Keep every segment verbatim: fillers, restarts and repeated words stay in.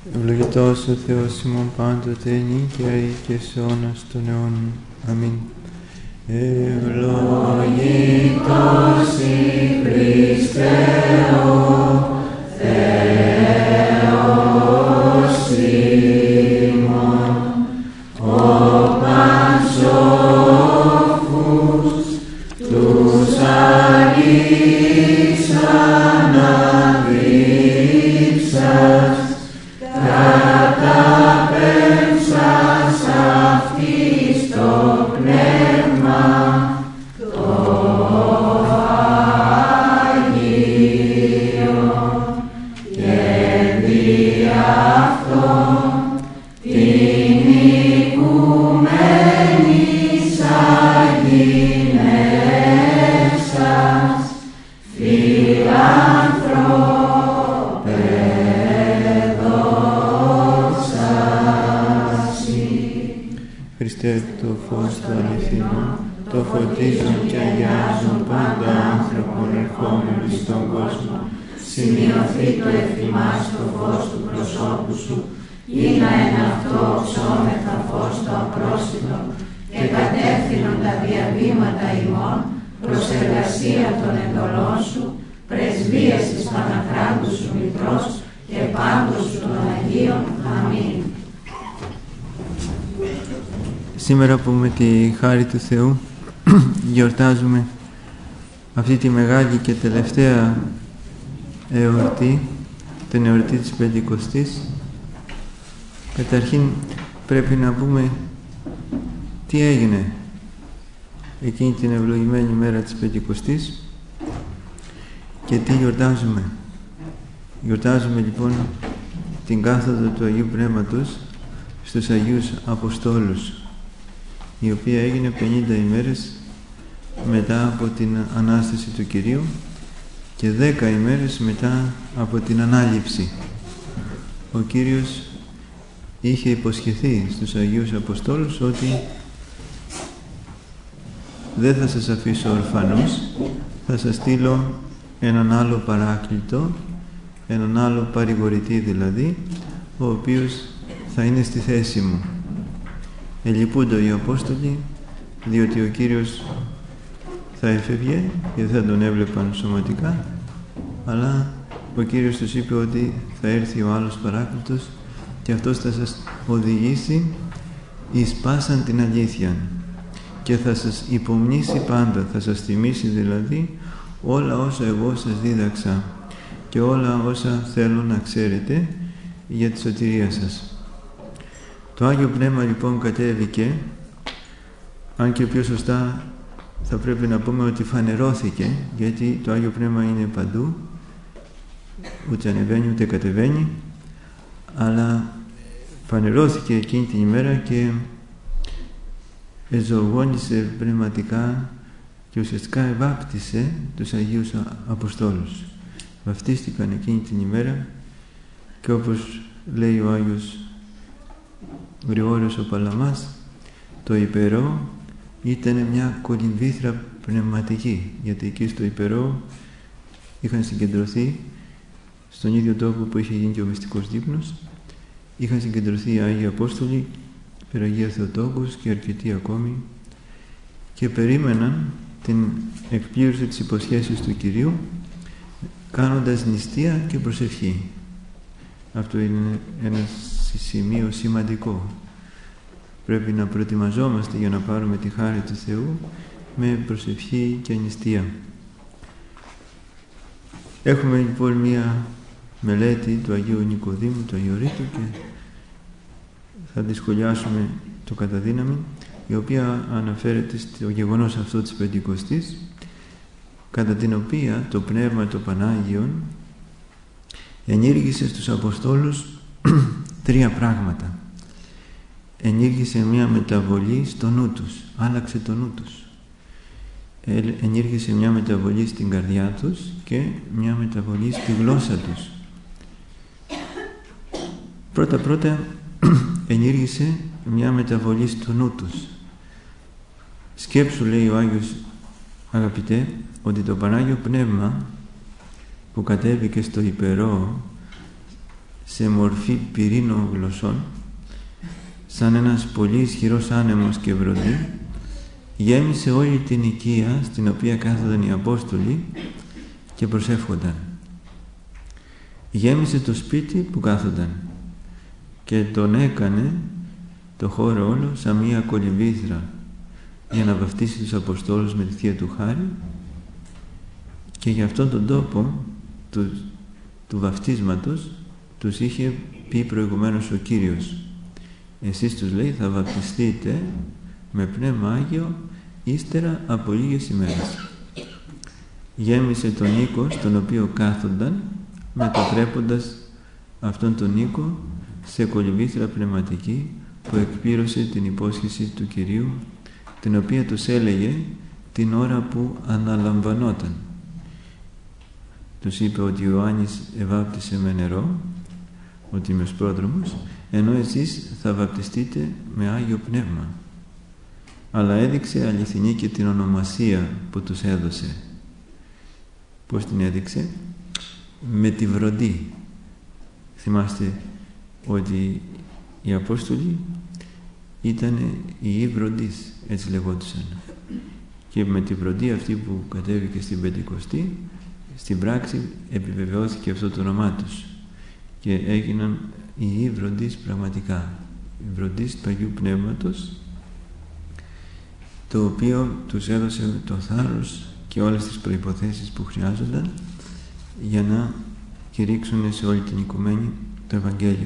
Ευλογητός ο Θεός ημών πάντοτε, νίκαια ή και σε αιώνας των αιώνων. Αμήν. Ευλογητός η Χριστέ ο Θεός ημών, ο πανσόφους τους Αγίης αναδείξας, καταπέμψας αυτής το πνεύμα το Αγίο και δι' αυτό την οικουμένης αγινεύσας φιλάνθρωπε δόξασι. Χριστέ, το φως το αληθινό, το φωτίζουν και αγιάζουν πάντα άνθρωπον ερχόμενοι στον κόσμο. Σημειωθεί το εφημάς το φως του προσώπου σου, ή να εν αυτό ψώμεθα φως το απρόσιτο, και κατεύθυνον τα διαβήματα ημών προς εργασία των εντολών σου, πρεσβείας της Παναχράντου σου Μητρός και πάντως σου των Αγίων. Αμήν. Σήμερα που με τη χάρη του Θεού γιορτάζουμε αυτή τη μεγάλη και τελευταία εορτή, την εορτή της Πεντηκοστής, καταρχήν πρέπει να πούμε τι έγινε εκείνη την ευλογημένη μέρα της Πεντηκοστής και τι γιορτάζουμε. Γιορτάζουμε λοιπόν την κάθοδο του Αγίου Πνεύματος στους Αγίους Αποστόλους, η οποία έγινε πενήντα ημέρες μετά από την Ανάσταση του Κυρίου και δέκα ημέρες μετά από την Ανάληψη. Ο Κύριος είχε υποσχεθεί στους Αγίους Αποστόλους ότι δεν θα σας αφήσω ορφανούς, θα σας στείλω έναν άλλο παράκλητο, έναν άλλο παρηγορητή δηλαδή, ο οποίος θα είναι στη θέση μου. Ελυπούντο οι Απόστολοι, διότι ο Κύριος θα έφευγε και δεν θα τον έβλεπαν σωματικά, αλλά ο Κύριος τους είπε ότι θα έρθει ο άλλος παράκλητος και αυτός θα σας οδηγήσει εις πάσαν την αλήθεια και θα σας υπομνήσει πάντα, θα σας θυμίσει δηλαδή όλα όσα εγώ σας δίδαξα και όλα όσα θέλω να ξέρετε για τη σωτηρία σας. Το Άγιο Πνεύμα λοιπόν κατέβηκε, αν και πιο σωστά θα πρέπει να πούμε ότι φανερώθηκε, γιατί το Άγιο Πνεύμα είναι παντού, ούτε ανεβαίνει ούτε κατεβαίνει, αλλά φανερώθηκε εκείνη την ημέρα και εζωογόνησε πνευματικά και ουσιαστικά ευάπτισε τους Αγίους Αποστόλους. Βαφτίστηκαν εκείνη την ημέρα και όπως λέει ο Άγιος Γρηγόριος ο Παλαμάς, το υπερό ήταν μια κολυμβήθρα πνευματική, γιατί εκεί στο υπερό είχαν συγκεντρωθεί, στον ίδιο τόπο που είχε γίνει και ο μυστικός δείπνος, είχαν συγκεντρωθεί οι Άγιοι Απόστολοι, Περαγία Θεοτόκους και αρκετοί ακόμη, και περίμεναν την εκπλήρωση της υποσχέσεως του Κυρίου κάνοντας νηστεία και προσευχή. Αυτό είναι ένα σημείο σημαντικό. Πρέπει να προετοιμαζόμαστε για να πάρουμε τη χάρη του Θεού με προσευχή και νηστεία. Έχουμε λοιπόν μία μελέτη του Αγίου Νικοδήμου, του Αγιορείτου, και θα τη σχολιάσουμε το κατά δύναμη, η οποία αναφέρεται στο γεγονός αυτό της Πεντηκοστής, κατά την οποία το Πνεύμα το Πανάγιον ενήργησε στους Αποστόλους τρία πράγματα. Ενήργησε μια μεταβολή στο νου τους, άλλαξε το νου τους. Ενήργησε μια μεταβολή στην καρδιά τους και μια μεταβολή στη γλώσσα τους. Πρώτα πρώτα ενήργησε μια μεταβολή στο νου τους. Σκέψου, λέει ο Άγιος αγαπητέ, ότι το Πανάγιο Πνεύμα που κατέβηκε στο υπερό σε μορφή πυρήνων γλωσσών, σαν ένας πολύ ισχυρός άνεμος και βροντί, γέμισε όλη την οικία στην οποία κάθονταν οι Απόστολοι και προσεύχονταν. Γέμισε το σπίτι που κάθονταν και τον έκανε το χώρο όλο σαν μία κολυμβήθρα για να βαφτίσει τους Αποστόλους με τη Θεία Του χάρη, και για αυτόν τον τόπο του, του βαφτίσματος τους είχε πει προηγουμένως ο Κύριος: εσείς, τους λέει, θα βαπτιστείτε με Πνεύμα Άγιο ύστερα από λίγες ημέρες. Γέμισε τον οίκο στον οποίο κάθονταν, μετατρέποντας αυτόν τον οίκο σε κολυμβήθρα πνευματική που εκπλήρωσε την υπόσχεση του Κυρίου, την οποία τους έλεγε την ώρα που αναλαμβανόταν. Τους είπε ότι ο Ιωάννης εβάπτισε με νερό, ότι είμαι ο πρόδρομος, ενώ εσείς θα βαπτιστείτε με Άγιο Πνεύμα. Αλλά έδειξε αληθινή και την ονομασία που τους έδωσε. Πώς την έδειξε? Με τη βροντή. Θυμάστε ότι οι Απόστολοι ήταν οι βροντείς, έτσι λεγόντουσαν. Και με τη βροντή αυτή που κατέβηκε στην Πεντηκοστή, στην πράξη επιβεβαιώθηκε αυτό το όνομά τους και έγιναν οι βροντείς πραγματικά, οι βροντείς του Αγίου Πνεύματος, το οποίο τους έδωσε το θάρρος και όλες τις προϋποθέσεις που χρειάζονταν για να κηρύξουν σε όλη την οικουμένη το Ευαγγέλιο.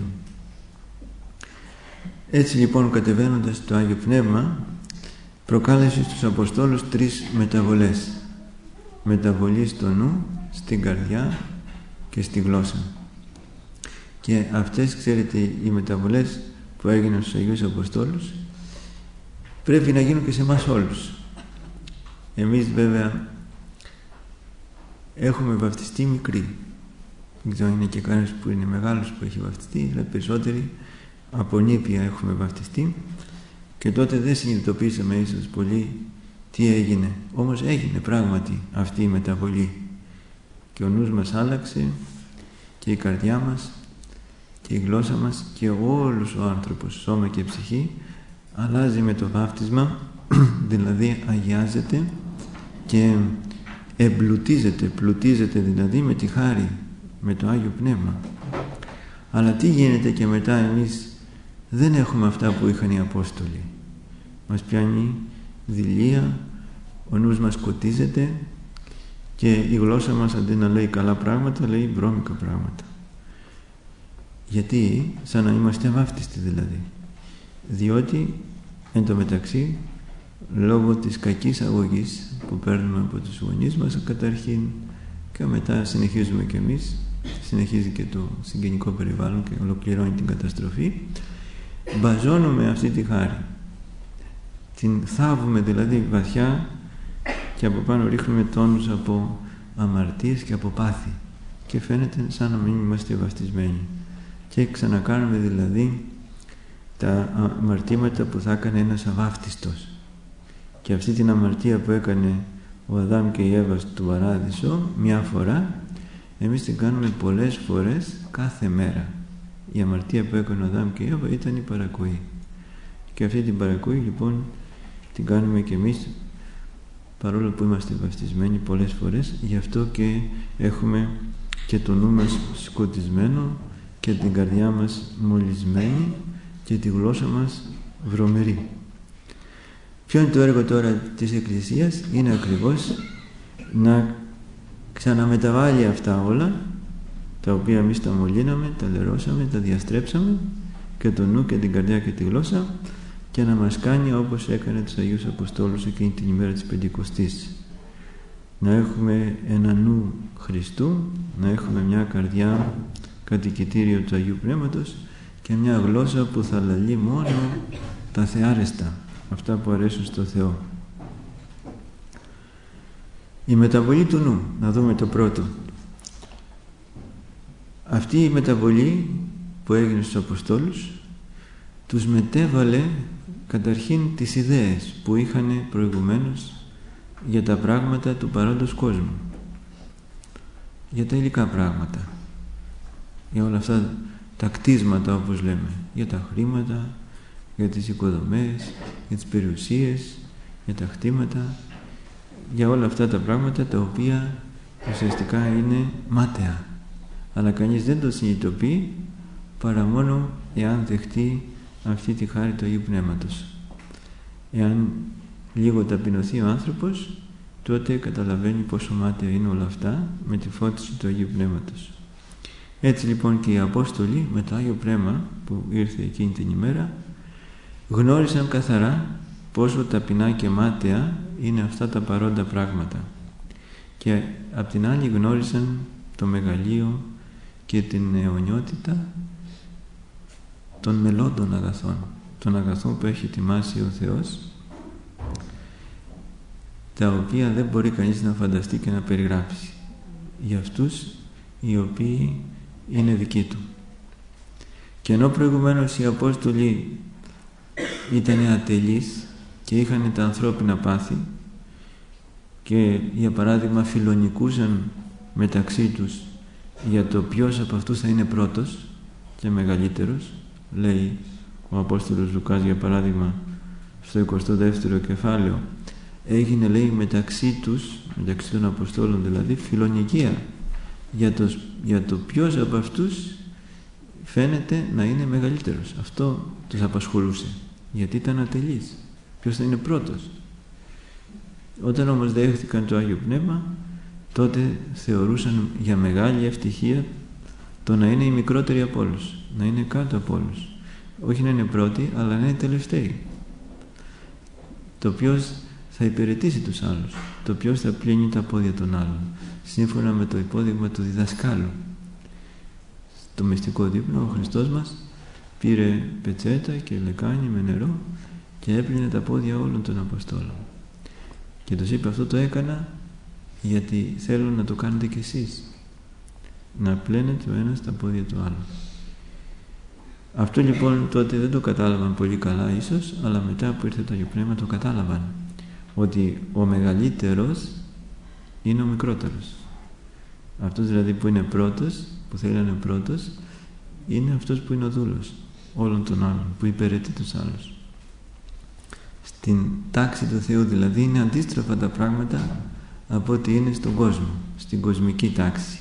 Έτσι λοιπόν, κατεβαίνοντας το Άγιο Πνεύμα, προκάλεσε στους Αποστόλους τρεις μεταβολές: μεταβολή στο νου, στην καρδιά και στη γλώσσα. Και αυτές, ξέρετε, οι μεταβολές που έγιναν στους Αγίους Αποστόλους πρέπει να γίνουν και σε εμάς όλους. Εμείς βέβαια έχουμε βαφτιστεί μικροί. Δεν ξέρω, είναι και κανένας που είναι μεγάλος που έχει βαφτιστεί, αλλά περισσότεροι από νήπια έχουμε βαφτιστεί, και τότε δεν συνειδητοποίησαμε ίσως πολύ τι έγινε. Όμως έγινε πράγματι αυτή η μεταβολή και ο νους μας άλλαξε και η καρδιά μας και η γλώσσα μας και όλος ο άνθρωπος, σώμα και ψυχή, αλλάζει με το βάφτισμα, δηλαδή αγιάζεται και εμπλουτίζεται, πλουτίζεται δηλαδή με τη χάρη, με το Άγιο Πνεύμα. Αλλά τι γίνεται και μετά? Εμείς δεν έχουμε αυτά που είχαν οι Απόστολοι. Μας πιάνει δειλία, ο νους μας σκοτίζεται και η γλώσσα μας, αντί να λέει καλά πράγματα, λέει βρώμικα πράγματα. Γιατί? Σαν να είμαστε βάφτιστοι δηλαδή. Διότι εν τω μεταξύ, λόγω της κακής αγωγής που παίρνουμε από τους γονείς μας καταρχήν, και μετά συνεχίζουμε κι εμείς, συνεχίζει και το συγγενικό περιβάλλον και ολοκληρώνει την καταστροφή, μπαζώνουμε αυτή τη χάρη, την θάβουμε δηλαδή βαθιά και από πάνω ρίχνουμε τόνους από αμαρτίες και από πάθη και φαίνεται σαν να μην είμαστε βαφτισμένοι, και ξανακάνουμε δηλαδή τα αμαρτήματα που θα έκανε ένας αβάφτιστος. Και αυτή την αμαρτία που έκανε ο Αδάμ και η Εύα του Παράδεισο μια φορά, εμείς την κάνουμε πολλές φορές κάθε μέρα. Η αμαρτία που έκανε ο Αδάμ και η Εύα ήταν η παρακοή, και αυτή την παρακοή λοιπόν την κάνουμε και εμείς, παρόλο που είμαστε βαφτισμένοι πολλές φορές. Γι' αυτό και έχουμε και το νου μας σκοτισμένο και την καρδιά μας μολυσμένη και τη γλώσσα μας βρωμερή. Ποιο είναι το έργο τώρα της Εκκλησίας? Είναι ακριβώς να ξαναμεταβάλει αυτά όλα τα οποία εμείς τα μολύναμε, τα λερώσαμε, τα διαστρέψαμε, και το νου και την καρδιά και τη γλώσσα, και να μας κάνει όπως έκανε τους Αγίους Αποστόλους εκείνη την ημέρα της Πεντηκοστής. Να έχουμε ένα νου Χριστού, να έχουμε μια καρδιά κατοικητήριο του Αγίου Πνεύματος και μια γλώσσα που θα λαλεί μόνο τα θεάρεστα, αυτά που αρέσουν στο Θεό. Η μεταβολή του νου, να δούμε το πρώτο. Αυτή η μεταβολή που έγινε στους Αποστόλους τους μετέβαλε καταρχήν τις ιδέες που είχαν προηγουμένως για τα πράγματα του παρόντος κόσμου, για τα υλικά πράγματα, για όλα αυτά τα κτίσματα, όπως λέμε, για τα χρήματα, για τις οικοδομές, για τις περιουσίες, για τα χτήματα, για όλα αυτά τα πράγματα τα οποία ουσιαστικά είναι μάταια, αλλά κανείς δεν το συνειδητοποιεί παρά μόνο εάν δεχτεί αυτή τη χάρη του Αγίου Πνεύματος. Εάν λίγο ταπεινωθεί ο άνθρωπος, τότε καταλαβαίνει πόσο μάταια είναι όλα αυτά με τη φώτιση του Αγίου Πνεύματος. Έτσι λοιπόν και οι Απόστολοι με το Άγιο Πνεύμα που ήρθε εκείνη την ημέρα γνώρισαν καθαρά πόσο ταπεινά και μάταια είναι αυτά τα παρόντα πράγματα, και απ' την άλλη γνώρισαν το μεγαλείο και την αιωνιότητα των μελλόντων αγαθών, των αγαθών που έχει ετοιμάσει ο Θεός, τα οποία δεν μπορεί κανείς να φανταστεί και να περιγράψει, για αυτούς οι οποίοι είναι δικοί του. Και ενώ προηγουμένως οι Απόστολοι ήταν ατελείς και είχαν τα ανθρώπινα πάθη και για παράδειγμα φιλονικούσαν μεταξύ τους για το ποιος από αυτούς θα είναι πρώτος και μεγαλύτερος, λέει ο Απόστολος Λουκάς για παράδειγμα στο εικοστό δεύτερο κεφάλαιο, έγινε, λέει, μεταξύ τους, μεταξύ των Αποστόλων δηλαδή, φιλονικία για το, για το ποιος από αυτούς φαίνεται να είναι μεγαλύτερος. Αυτό τους απασχολούσε, γιατί ήταν ατελείς. Ποιος θα είναι πρώτος? Όταν όμως δέχτηκαν το Άγιο Πνεύμα, τότε θεωρούσαν για μεγάλη ευτυχία το να είναι οι μικρότεροι από όλους, να είναι κάτω από όλους. Όχι να είναι πρώτοι, αλλά να είναι τελευταίοι. Το ποιος θα υπηρετήσει τους άλλους, το ποιος θα πλύνει τα πόδια των άλλων, σύμφωνα με το υπόδειγμα του διδασκάλου. Στο μυστικό δείπνο ο Χριστός μας πήρε πετσέτα και λεκάνη με νερό και έπλυνε τα πόδια όλων των Αποστόλων. Και τους είπε, αυτό το έκανα γιατί θέλω να το κάνετε κι εσείς, να πλένετε ο ένας τα πόδια του άλλου. Αυτό λοιπόν τότε δεν το κατάλαβαν πολύ καλά ίσως, αλλά μετά που ήρθε το Άγιο Πνεύμα το κατάλαβαν, ότι ο μεγαλύτερος είναι ο μικρότερος. Αυτός δηλαδή που είναι πρώτος, που θέλει να είναι πρώτος, είναι αυτός που είναι ο δούλος όλων των άλλων, που υπηρετεί τους άλλους. Στην τάξη του Θεού δηλαδή είναι αντίστροφα τα πράγματα από ό,τι είναι στον κόσμο, στην κοσμική τάξη.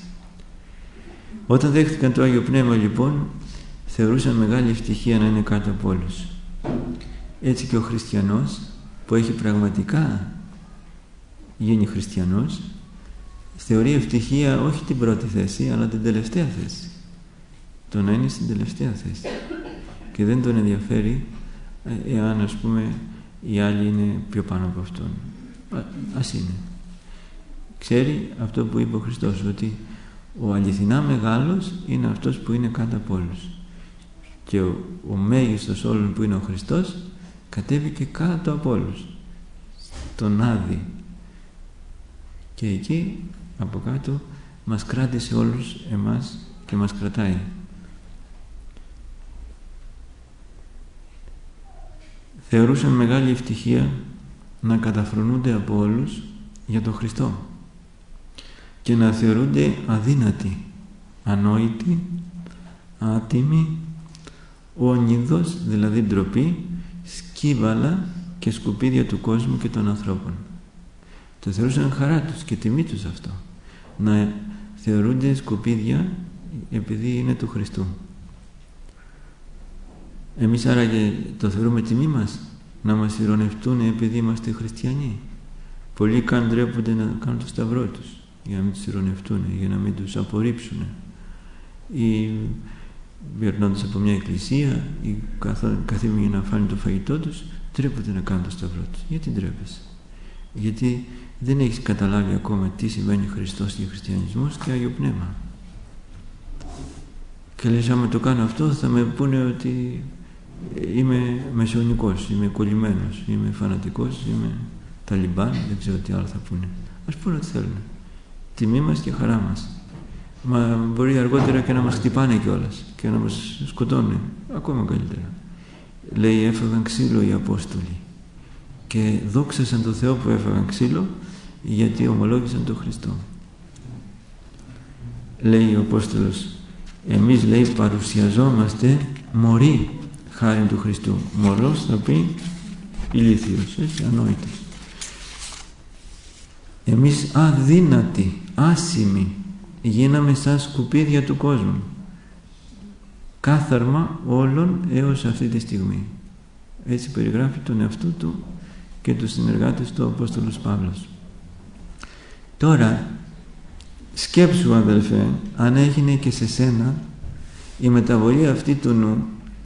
Όταν δέχτηκαν το Άγιο Πνεύμα λοιπόν, θεωρούσαν μεγάλη ευτυχία να είναι κάτω από όλους. Έτσι και ο χριστιανός που έχει πραγματικά γίνει χριστιανός, θεωρεί ευτυχία όχι την πρώτη θέση, αλλά την τελευταία θέση. Το να είναι στην τελευταία θέση. Και δεν τον ενδιαφέρει εάν, ας πούμε, οι άλλοι είναι πιο πάνω από αυτόν. Α, ας είναι. Ξέρει αυτό που είπε ο Χριστός, ότι ο αληθινά μεγάλος είναι αυτός που είναι κάτω από όλους. Και ο, ο μέγιστος όλων που είναι ο Χριστός κατέβηκε κάτω από όλους, στον Άδη. Και εκεί από κάτω μας κράτησε όλους εμάς και μας κρατάει. Θεωρούσαν μεγάλη ευτυχία να καταφρονούνται από όλους για τον Χριστό και να θεωρούνται αδύνατοι, ανόητοι, άτιμοι, όνειδος, δηλαδή ντροπή, σκύβαλα και σκουπίδια του κόσμου και των ανθρώπων. Το θεωρούσαν χαρά τους και τιμή τους αυτό, να θεωρούνται σκουπίδια επειδή είναι του Χριστού. Εμείς άραγε το θεωρούμε τιμή μας να μας ειρωνευτούν επειδή είμαστε χριστιανοί? Πολλοί καν ντρέπονται να κάνουν το σταυρό τους για να μην τους ειρωνευτούν, για να μην τους απορρίψουν, ή περνώντας από μια εκκλησία ή καθήμενοι για να φάνε το φαγητό τους, ντρέπονται να κάνουν το σταυρό τους. Γιατί ντρέπεσαι? Γιατί δεν έχεις καταλάβει ακόμα τι σημαίνει Χριστός και χριστιανισμός και Άγιο Πνεύμα. Και λες, άμα το κάνω αυτό θα με πούνε ότι είμαι μεσαιωνικός, είμαι κολλημένος, είμαι φανατικός, είμαι Ταλιμπάν, δεν ξέρω τι άλλο θα πούνε. Ας πούνε ό,τι θέλουν. Τιμή μας και χαρά μας. Μα μπορεί αργότερα και να μας χτυπάνε κιόλας και να μας σκοτώνουν. Ακόμα καλύτερα. Λέει, έφαγαν ξύλο οι Απόστολοι και δόξασαν τον Θεό που έφαγαν ξύλο, γιατί ομολόγησαν τον Χριστό. Λέει ο Απόστολος Εμείς, λέει, παρουσιαζόμαστε μωροί χάρη του Χριστού. Μωρός θα πει ηλίθιος, έτσι, ανόητος. Εμείς αδύνατοι, άσημοι, γίναμε σαν σκουπίδια του κόσμου. Κάθαρμα όλων έως αυτή τη στιγμή. Έτσι περιγράφει τον εαυτό του και τους συνεργάτες του ο Απόστολος Παύλος. Τώρα σκέψου, αδελφέ, αν έγινε και σε σένα η μεταβολή αυτή του νου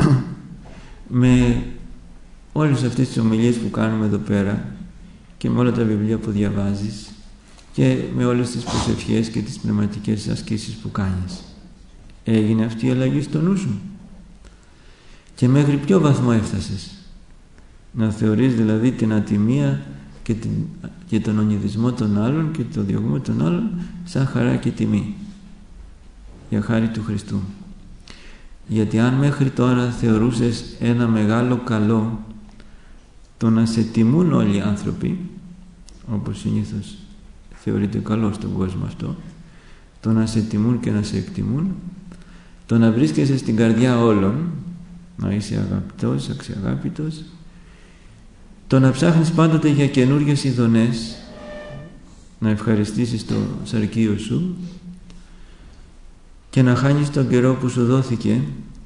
με όλες αυτές τις ομιλίες που κάνουμε εδώ πέρα και με όλα τα βιβλία που διαβάζεις και με όλες τις προσευχές και τις πνευματικές ασκήσεις που κάνεις. Έγινε αυτή η αλλαγή στο νου σου? Και μέχρι ποιο βαθμό έφτασες? Να θεωρείς δηλαδή την ατιμία και, την, και τον ονειδισμό των άλλων και το διωγμό των άλλων σαν χαρά και τιμή για χάρη του Χριστού. Γιατί αν μέχρι τώρα θεωρούσες ένα μεγάλο καλό το να σε τιμούν όλοι οι άνθρωποι, όπως συνήθως θεωρείται καλό στον κόσμο αυτό, το να σε τιμούν και να σε εκτιμούν, το να βρίσκεσαι στην καρδιά όλων, να είσαι αγαπητός, αξιαγάπητος, το να ψάχνεις πάντοτε για καινούργιες ειδονές, να ευχαριστήσεις το σαρκείο σου και να χάνεις τον καιρό που σου δόθηκε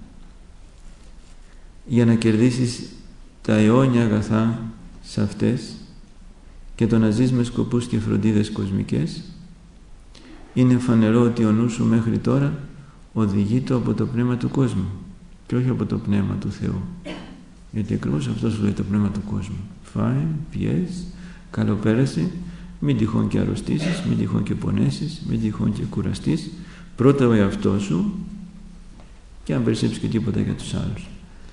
για να κερδίσεις τα αιώνια αγαθά σε αυτές και το να ζεις με σκοπούς και φροντίδες κοσμικές, είναι φανερό ότι ο νους σου μέχρι τώρα οδηγείται από το πνεύμα του κόσμου και όχι από το πνεύμα του Θεού. Γιατί ακριβώς αυτό σου λέει το πνεύμα του κόσμου. Φάε, πιες, καλοπέρασε, μην τυχόν και αρρωστήσεις, μην τυχόν και πονέσεις, μην τυχόν και κουραστείς. Πρώτα ο εαυτός σου και αν περισσέψεις και τίποτα για τους άλλους.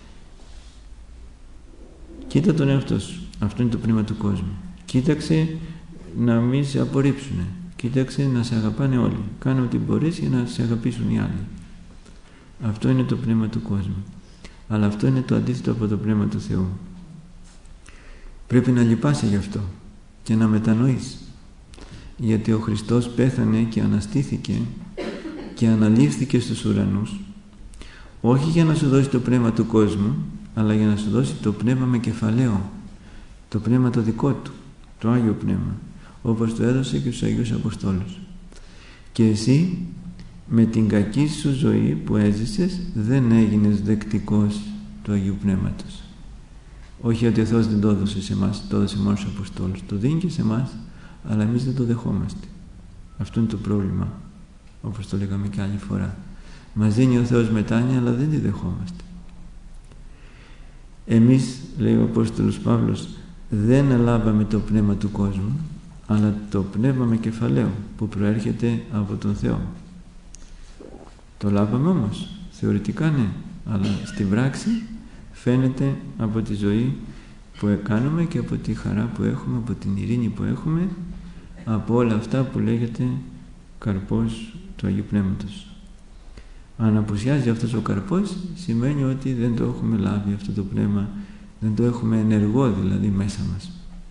Κοίτα τον εαυτό σου. Αυτό είναι το πνεύμα του κόσμου. Κοίταξε να μην σε απορρίψουνε. Κοίταξε να σε αγαπάνε όλοι. Κάνε ό,τι μπορείς για να σε αγαπήσουν οι άλλοι. Αυτό είναι το πνεύμα του κόσμου. Αλλά αυτό είναι το αντίθετο από το πνεύμα του Θεού. Πρέπει να λυπάσαι γι' αυτό και να μετανοείς. Γιατί ο Χριστός πέθανε και αναστήθηκε και αναλήφθηκε στους ουρανούς, όχι για να σου δώσει το πνεύμα του κόσμου, αλλά για να σου δώσει το πνεύμα με κεφαλαίο, το πνεύμα το δικό του, το Άγιο Πνεύμα, όπως το έδωσε και στους Αγίους Αποστόλους. Και εσύ με την κακή σου ζωή που έζησες δεν έγινες δεκτικός του Αγίου Πνεύματος. Όχι ότι ο Θεός δεν το έδωσε σε εμάς, το έδωσε μόνο στους Αποστόλους, το δίνει και σε εμάς, αλλά εμείς δεν το δεχόμαστε. Αυτό είναι το πρόβλημα, όπως το λέγαμε και άλλη φορά. Μας δίνει ο Θεός μετάνοια, αλλά δεν τη δεχόμαστε. Εμείς, λέει ο Απόστολος Παύλος, δεν ελάβαμε το πνεύμα του κόσμου, αλλά το πνεύμα με κεφαλαίο που προέρχεται από τον Θεό. Το λάβαμε όμως, θεωρητικά ναι, αλλά στην πράξη φαίνεται από τη ζωή που κάνουμε και από τη χαρά που έχουμε, από την ειρήνη που έχουμε, από όλα αυτά που λέγεται καρπός του Αγίου Πνεύματος. Αν απουσιάζει αυτός ο καρπός, σημαίνει ότι δεν το έχουμε λάβει αυτό το πνεύμα, δεν το έχουμε ενεργό δηλαδή μέσα μας.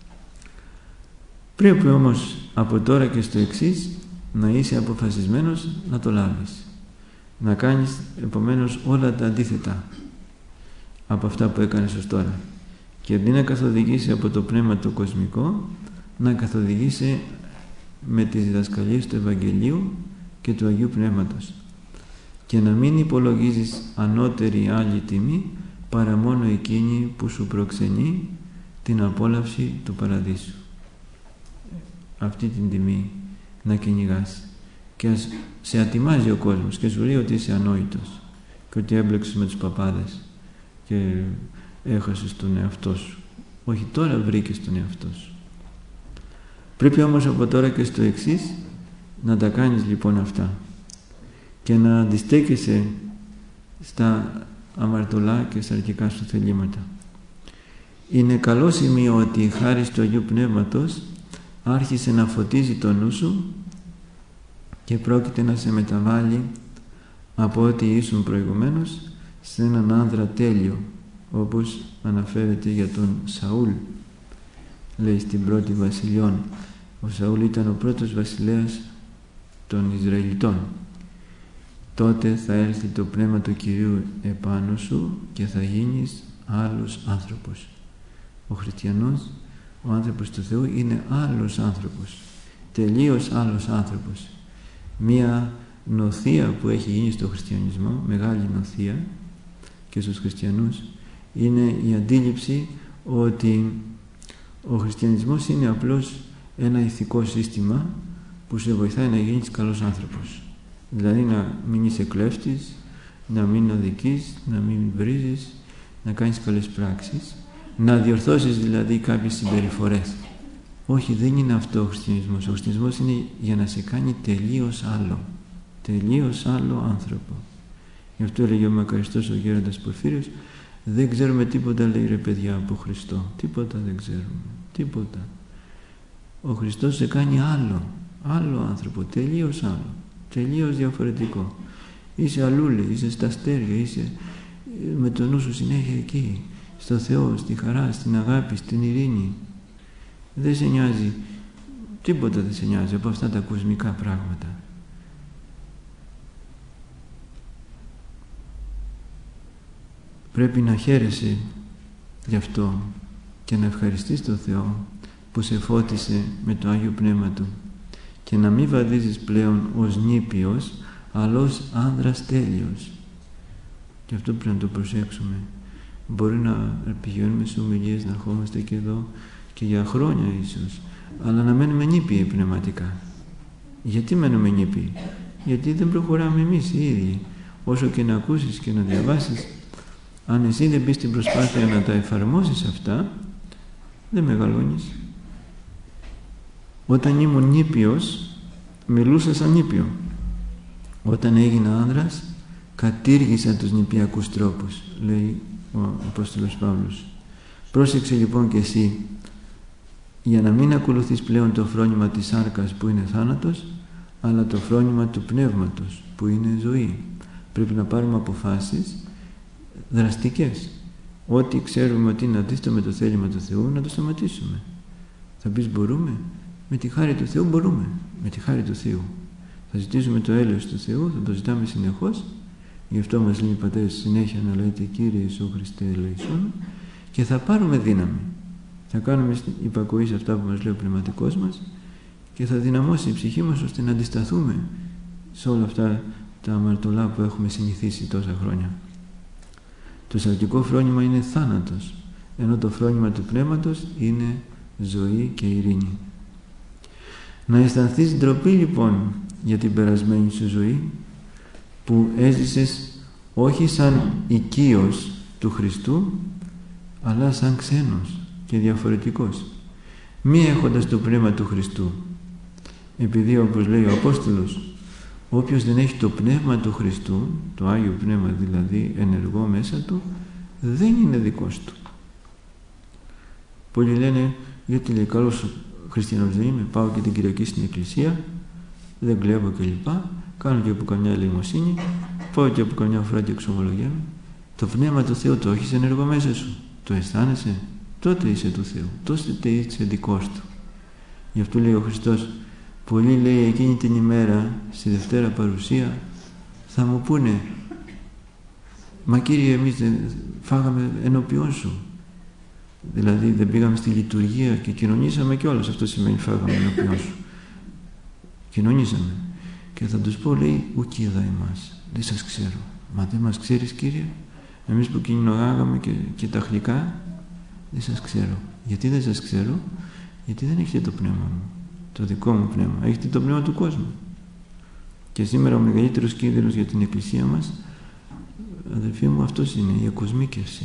Πρέπει όμως από τώρα και στο εξής να είσαι αποφασισμένος να το λάβεις, να κάνεις επομένως όλα τα αντίθετα από αυτά που έκανες ως τώρα και αντί να καθοδηγήσει από το πνεύμα το κοσμικό, να καθοδηγήσει με τις διδασκαλίες του Ευαγγελίου και του Αγίου Πνεύματος και να μην υπολογίζεις ανώτερη άλλη τιμή παρά μόνο εκείνη που σου προξενεί την απόλαυση του παραδείσου. Αυτή την τιμή να κυνηγάς και ας σε ατιμάζει ο κόσμος και σου λέει ότι είσαι ανόητος και ότι έμπλεξες με τους παπάδες και έχασες τον εαυτό σου. Όχι, τώρα βρήκες τον εαυτό σου. Πρέπει όμως από τώρα και στο εξής να τα κάνεις λοιπόν αυτά και να αντιστέκεσαι στα αμαρτωλά και στα αρχικά σου θελήματα. Είναι καλό σημείο ότι χάρη του Αγίου Πνεύματος άρχισε να φωτίζει το νου σου και πρόκειται να σε μεταβάλει από ό,τι ήσουν προηγουμένως σε έναν άνδρα τέλειο, όπως αναφέρεται για τον Σαούλ. Λέει στην πρώτη Βασιλειών, ο Σαούλ ήταν ο πρώτος βασιλέας των Ισραηλιτών τότε θα έλθει το Πνεύμα του Κυρίου επάνω σου και θα γίνεις άλλος άνθρωπος. Ο χριστιανός, ο άνθρωπος του Θεού, είναι άλλος άνθρωπος, τελείως άλλος άνθρωπος. Μία νοθεία που έχει γίνει στο χριστιανισμό, μεγάλη νοθεία και στους χριστιανούς, είναι η αντίληψη ότι ο χριστιανισμός είναι απλώς ένα ηθικό σύστημα που σε βοηθάει να γίνεις καλός άνθρωπος. Δηλαδή να μην είσαι κλέφτης, να μην αδικείς, να μην βρίζεις, να κάνεις καλές πράξεις, να διορθώσεις δηλαδή κάποιες συμπεριφορές. Όχι, δεν είναι αυτό ο χριστιανισμός. Ο χριστιανισμός είναι για να σε κάνει τελείως άλλο. Τελείως άλλο άνθρωπο. Γι' αυτό έλεγε ο μακαριστός ο γέροντας Πορφύριος, δεν ξέρουμε τίποτα, λέει, ρε παιδιά, από Χριστό. Τίποτα δεν ξέρουμε. Τίποτα. Ο Χριστός σε κάνει άλλο. Άλλο άνθρωπο. Τελείως άλλο. Τελείως διαφορετικό. Είσαι αλλούλη, είσαι στα αστέρια, είσαι με το νου σου συνέχεια εκεί. Στο Θεό, στη χαρά, στην αγάπη, στην ειρήνη. Δεν σε νοιάζει. Τίποτα δεν σε νοιάζει από αυτά τα κοσμικά πράγματα. Πρέπει να χαίρεσαι γι' αυτό και να ευχαριστείς τον Θεό που σε φώτισε με το Άγιο Πνεύμα Του και να μην βαδίζεις πλέον ως νήπιος αλλά ως άνδρας τέλειος. Και αυτό πρέπει να το προσέξουμε. Μπορεί να πηγαίνουμε σε ομιλίες, να ερχόμαστε και εδώ και για χρόνια ίσως, αλλά να μένουμε νήπιοι πνευματικά. Γιατί μένουμε νήπιοι? Γιατί δεν προχωράμε εμείς οι ίδιοι. Όσο και να ακούσεις και να διαβάσεις, αν εσύ δεν μπεις στην προσπάθεια να τα εφαρμόσεις αυτά, δεν μεγαλώνεις. Όταν ήμουν νήπιος, μιλούσα σαν νήπιο. Όταν έγινα άνδρας, κατήργησα τους νηπιακούς τρόπους, λέει ο Απόστολος Παύλος. Πρόσεξε λοιπόν και εσύ, για να μην ακολουθείς πλέον το φρόνημα της σάρκας που είναι θάνατος, αλλά το φρόνημα του πνεύματος που είναι ζωή. Πρέπει να πάρουμε αποφάσεις δραστικές. Ό,τι ξέρουμε ότι είναι αντίθετο με το θέλημα του Θεού, να το σταματήσουμε. Θα πεις μπορούμε? Με τη χάρη του Θεού μπορούμε. Με τη χάρη του Θεού. Θα ζητήσουμε το έλεος του Θεού, θα το ζητάμε συνεχώς. Γι' αυτό μας λέει οι πατέρες συνέχεια να λέτε Κύριε Ιησού Χριστέ ελεησόν, και θα πάρουμε δύναμη. Θα κάνουμε υπακοή σε αυτά που μας λέει ο πνευματικός μας και θα δυναμώσει η ψυχή μας ώστε να αντισταθούμε σε όλα αυτά τα αμαρτωλά που έχουμε συνηθίσει τόσα χρόνια. Το σαρκικό φρόνημα είναι θάνατος, ενώ το φρόνημα του πνεύματος είναι ζωή και ειρήνη. Να αισθανθείς ντροπή λοιπόν για την περασμένη σου ζωή που έζησες όχι σαν οικείος του Χριστού αλλά σαν ξένος και διαφορετικός, μη έχοντας το πνεύμα του Χριστού, επειδή όπως λέει ο Απόστολος, όποιος δεν έχει το πνεύμα του Χριστού, το Άγιο Πνεύμα δηλαδή ενεργό μέσα του, δεν είναι δικός του. Πολλοί λένε, γιατί λέει καλός χριστιανός δεν είμαι, πάω και την Κυριακή στην εκκλησία, δεν κλέβω κλπ, κάνω και από καμιά ελεημοσύνη, πάω και από καμιά φορά και εξομολογιάμαι. Το πνεύμα του Θεού το έχεις ενεργό μέσα σου, το αισθάνεσαι, τότε είσαι του Θεού, τότε είσαι δικός του. Γι' αυτό λέει ο Χριστός, πολλοί λέει εκείνη την ημέρα στη Δευτέρα Παρουσία θα μου πούνε, μα Κύριε εμείς δεν φάγαμε ενώπιόν σου, δηλαδή δεν πήγαμε στη λειτουργία και κοινωνήσαμε κιόλας, αυτό σημαίνει φάγαμε ενώπιόν σου, κοινωνήσαμε. Και θα τους πω, λέει, ουκ είδα εμάς, δεν σας ξέρω. Μα δεν μας ξέρεις Κύριε? Εμείς που κοινωνάγαμε και, και τα γλυκά, δεν σας ξέρω. Γιατί δεν σας ξέρω? Γιατί δεν έχετε το πνεύμα μου, το δικό μου πνεύμα, έχετε το πνεύμα του κόσμου. Και σήμερα ο μεγαλύτερος κίνδυνος για την Εκκλησία μας, αδελφοί μου, αυτός είναι, η εκοσμίκευση.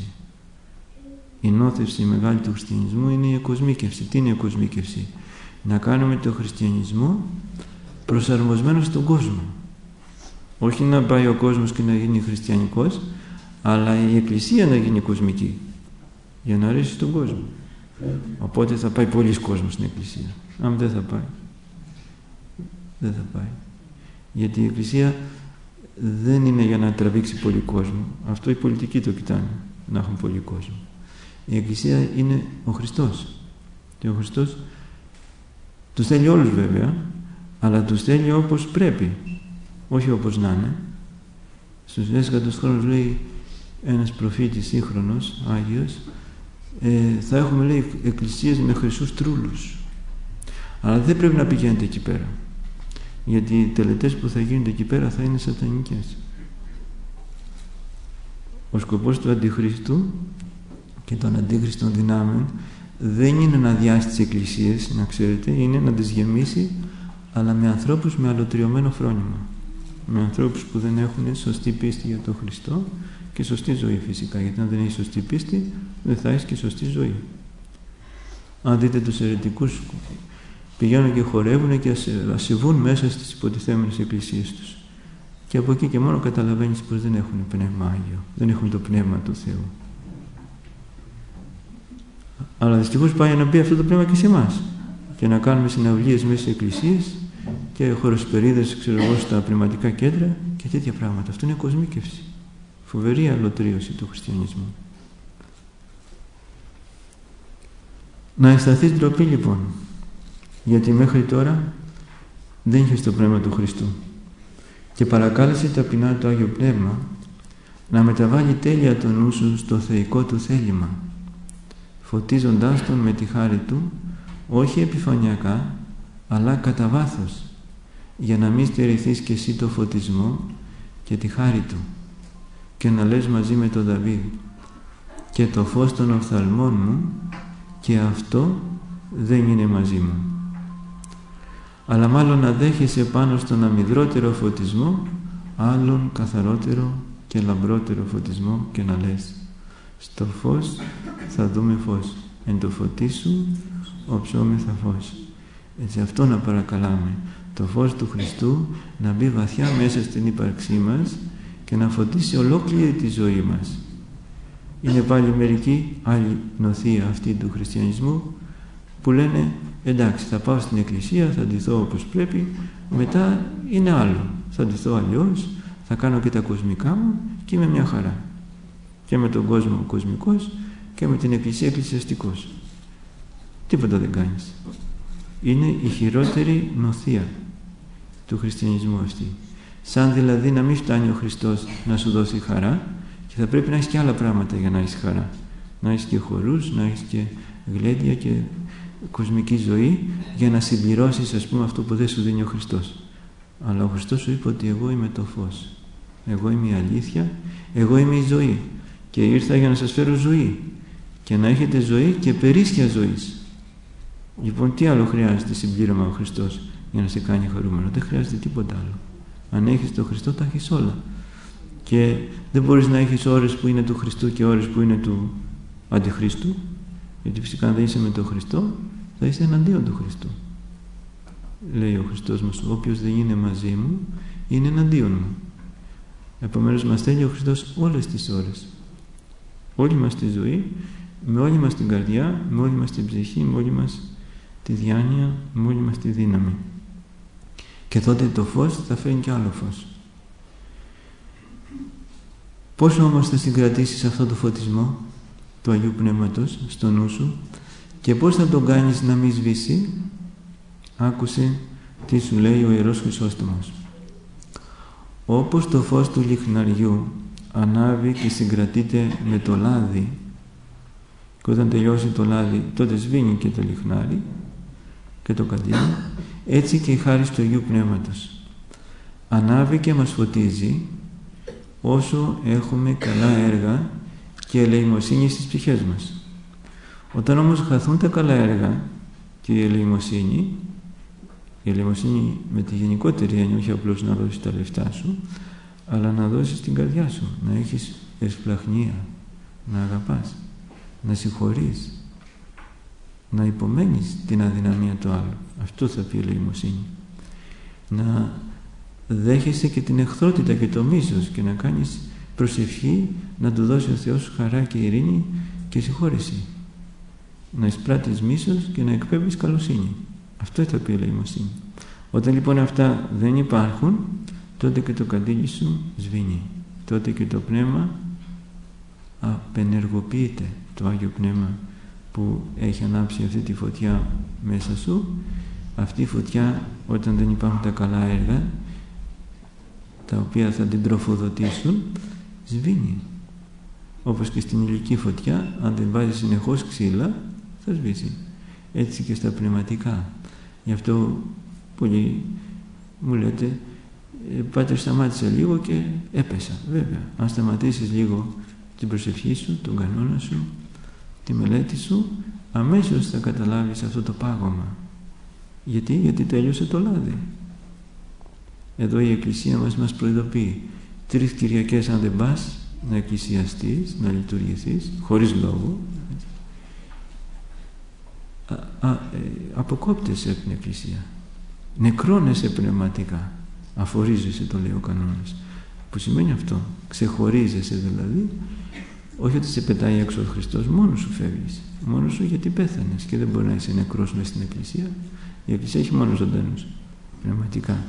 Η νόθευση μεγάλη του χριστιανισμού είναι η εκοσμίκευση. Τι είναι η εκοσμίκευση? Να κάνουμε το χριστιανισμό προσαρμοσμένο στον κόσμο. Όχι να πάει ο κόσμος και να γίνει χριστιανικός, αλλά η Εκκλησία να γίνει κοσμική, για να αρέσει στον κόσμο. Οπότε θα πάει πολλοί κόσμος στην Εκκλησία. Αν δεν θα πάει, δεν θα πάει. Γιατί η Εκκλησία δεν είναι για να τραβήξει πολύ κόσμο. Αυτό οι πολιτικοί το κοιτάνε, να έχουν πολύ κόσμο. Η Εκκλησία είναι ο Χριστός. Και ο Χριστός τους θέλει όλους βέβαια, αλλά τους θέλει όπως πρέπει, όχι όπως να είναι. στους έσχατους χρόνους, λέει ένας προφήτης σύγχρονος, Άγιος, ε, θα έχουμε, λέει, εκκλησίες με χρυσούς τρούλους. Αλλά δεν πρέπει να πηγαίνετε εκεί πέρα, γιατί οι τελετές που θα γίνονται εκεί πέρα θα είναι σατανικές. Ο σκοπός του Αντιχρίστου και των αντίχριστων δυνάμεων δεν είναι να αδειάσει τις εκκλησίες, να ξέρετε, είναι να τις γεμίσει, αλλά με ανθρώπους με αλωτριωμένο φρόνημα, με ανθρώπους που δεν έχουν σωστή πίστη για τον Χριστό και σωστή ζωή φυσικά, γιατί αν δεν έχει σωστή πίστη δεν θα έχει και σωστή ζωή. Αν δείτε τους αιρετικούς, πηγαίνουν και χορεύουν και ασεβούν μέσα στις υποτιθέμενες εκκλησίες τους, και από εκεί και μόνο καταλαβαίνεις πως δεν έχουν πνεύμα Άγιο, δεν έχουν το πνεύμα του Θεού. Αλλά δυστυχώς πάει να μπει αυτό το πνεύμα και σε εμάς και να κάνουμε συναυλίες μέσα σε εκκλησίες και χωροσπερίδες, ξέρω εγώ, στα πνευματικά κέντρα και τέτοια πράγματα. Αυτό είναι κοσμίκευση, φοβερή αλωτρίωση του χριστιανισμού. Να αισθανθείς ντροπή λοιπόν, γιατί μέχρι τώρα δεν είχες το πνεύμα του Χριστού, και παρακάλεσε ταπεινά το Άγιο Πνεύμα να μεταβάλει τέλεια το νου σου στο θεϊκό του θέλημα, φωτίζοντάς τον με τη χάρη του, όχι επιφανειακά αλλά κατά βάθος, για να μην στερηθείς και εσύ το φωτισμό και τη χάρη του, και να λες μαζί με τον Δαβίδ, και το φως των οφθαλμών μου και αυτό δεν είναι μαζί μου, αλλά μάλλον να δέχεσαι πάνω στον αμυδρότερο φωτισμό άλλον καθαρότερο και λαμπρότερο φωτισμό, και να λες, στο φως θα δούμε φως, εν το φωτί σου οψόμεθα φως. Έτσι αυτό να παρακαλάμε, το φως του Χριστού να μπει βαθιά μέσα στην ύπαρξή μας και να φωτίσει ολόκληρη τη ζωή μας. Είναι πάλι μερικοί άλλη νοθεία αυτή του χριστιανισμού που λένε, εντάξει, θα πάω στην εκκλησία, θα ντυθώ όπως πρέπει, μετά είναι άλλο, θα ντυθώ αλλιώς, θα κάνω και τα κοσμικά μου και είμαι μια χαρά, και με τον κόσμο κοσμικός και με την εκκλησία εκκλησιαστικός. Τίποτα δεν κάνεις. Είναι η χειρότερη νοθεία του χριστιανισμού αυτή. Σαν δηλαδή να μην φτάνει ο Χριστός να σου δώσει χαρά και θα πρέπει να έχεις και άλλα πράγματα για να έχεις χαρά. Να έχεις και χορούς, να έχεις και γλέντια και κοσμική ζωή για να συμπληρώσεις, ας πούμε, αυτό που δεν σου δίνει ο Χριστός. Αλλά ο Χριστός σου είπε ότι εγώ είμαι το φως, εγώ είμαι η αλήθεια, εγώ είμαι η ζωή και ήρθα για να σας φέρω ζωή και να έχετε ζωή και περίσσια ζωής. Λοιπόν, τι άλλο χρειάζεται συμπλήρωμα ο Χριστός για να σε κάνει χαρούμενο? Δεν χρειάζεται τίποτα άλλο. Αν έχεις τον Χριστό, τα έχεις όλα. Και δεν μπορείς να έχεις ώρες που είναι του Χριστού και ώρες που είναι του Αντιχρίστου, γιατί φυσικά αν δεν είσαι με τον Χριστό θα είσαι εναντίον του Χριστού. Λέει ο Χριστός μας, όποιος δεν είναι μαζί μου είναι εναντίον μου. Επομένως μας θέλει ο Χριστός όλες τις ώρες, όλη μας τη ζωή, με όλη μας την καρδιά, με όλη μας την ψυχή, με όλη μας τη διάνοια, με όλη μας τη δύναμη. Και τότε το φως θα φέρνει κι άλλο φως. Πώς όμως θα συγκρατήσεις αυτό το φωτισμό του Αγίου Πνεύματος στο νου σου και πώς θα τον κάνεις να μην σβήσει? Άκουσε τι σου λέει ο Ιερός Χρυσόστομος. Όπως το φως του λιχναριού ανάβει και συγκρατείται με το λάδι, και όταν τελειώσει το λάδι τότε σβήνει και το λιχνάρι και το καντήλι, έτσι και η χάρη του Αγίου Πνεύματος ανάβει και μας φωτίζει όσο έχουμε καλά έργα και ελεημοσύνη στις ψυχές μας. Όταν όμως χαθούν τα καλά έργα και η ελεημοσύνη, η ελεημοσύνη με τη γενικότερη έννοια, όχι απλώς να δώσεις τα λεφτά σου, αλλά να δώσεις την καρδιά σου, να έχεις ευσπλαχνία, να αγαπάς, να συγχωρείς, να υπομένεις την αδυναμία του άλλου. Αυτό θα πει ελεημοσύνη. Να δέχεσαι και την εχθρότητα και το μίσος και να κάνεις προσευχή να του δώσει ο Θεός χαρά και ειρήνη και συγχώρεση. Να εισπράττεις μίσος και να εκπέμπεις καλοσύνη. Αυτό θα πει ελεημοσύνη. Όταν λοιπόν αυτά δεν υπάρχουν, τότε και το καντήλι σου σβήνει. Τότε και το πνεύμα απενεργοποιείται, το Άγιο Πνεύμα που έχει ανάψει αυτή τη φωτιά μέσα σου. Αυτή η φωτιά, όταν δεν υπάρχουν τα καλά έργα, τα οποία θα την τροφοδοτήσουν, σβήνει. Όπως και στην υλική φωτιά, αν δεν βάζει συνεχώς ξύλα, θα σβήσει. Έτσι και στα πνευματικά. Γι' αυτό πολλοί μου λέτε, Πάτερ, σταμάτησα λίγο και έπεσα. Βέβαια, αν σταματήσεις λίγο την προσευχή σου, τον κανόνα σου, τη μελέτη σου, αμέσως θα καταλάβεις αυτό το πάγωμα. Γιατί, γιατί τέλειωσε το λάδι. Εδώ η Εκκλησία μας μας προειδοποιεί. Τρεις Κυριακές αν δεν πας να εκκλησιαστείς, να λειτουργηθείς, χωρίς λόγο, α, α, ε, αποκόπτεσαι από την Εκκλησία. Νεκρώνεσαι πνευματικά. Αφορίζεσαι, το λέει ο κανόνας. Που σημαίνει αυτό. Ξεχωρίζεσαι δηλαδή. Όχι ότι σε πετάει έξω ο Χριστός, μόνος σου φεύγεις. Μόνος σου γιατί πέθανες και δεν μπορεί να είσαι νεκρός μες στην Εκκλησία. Η Εκκλησία έχει μόνο ζωντανούς πνευματικά.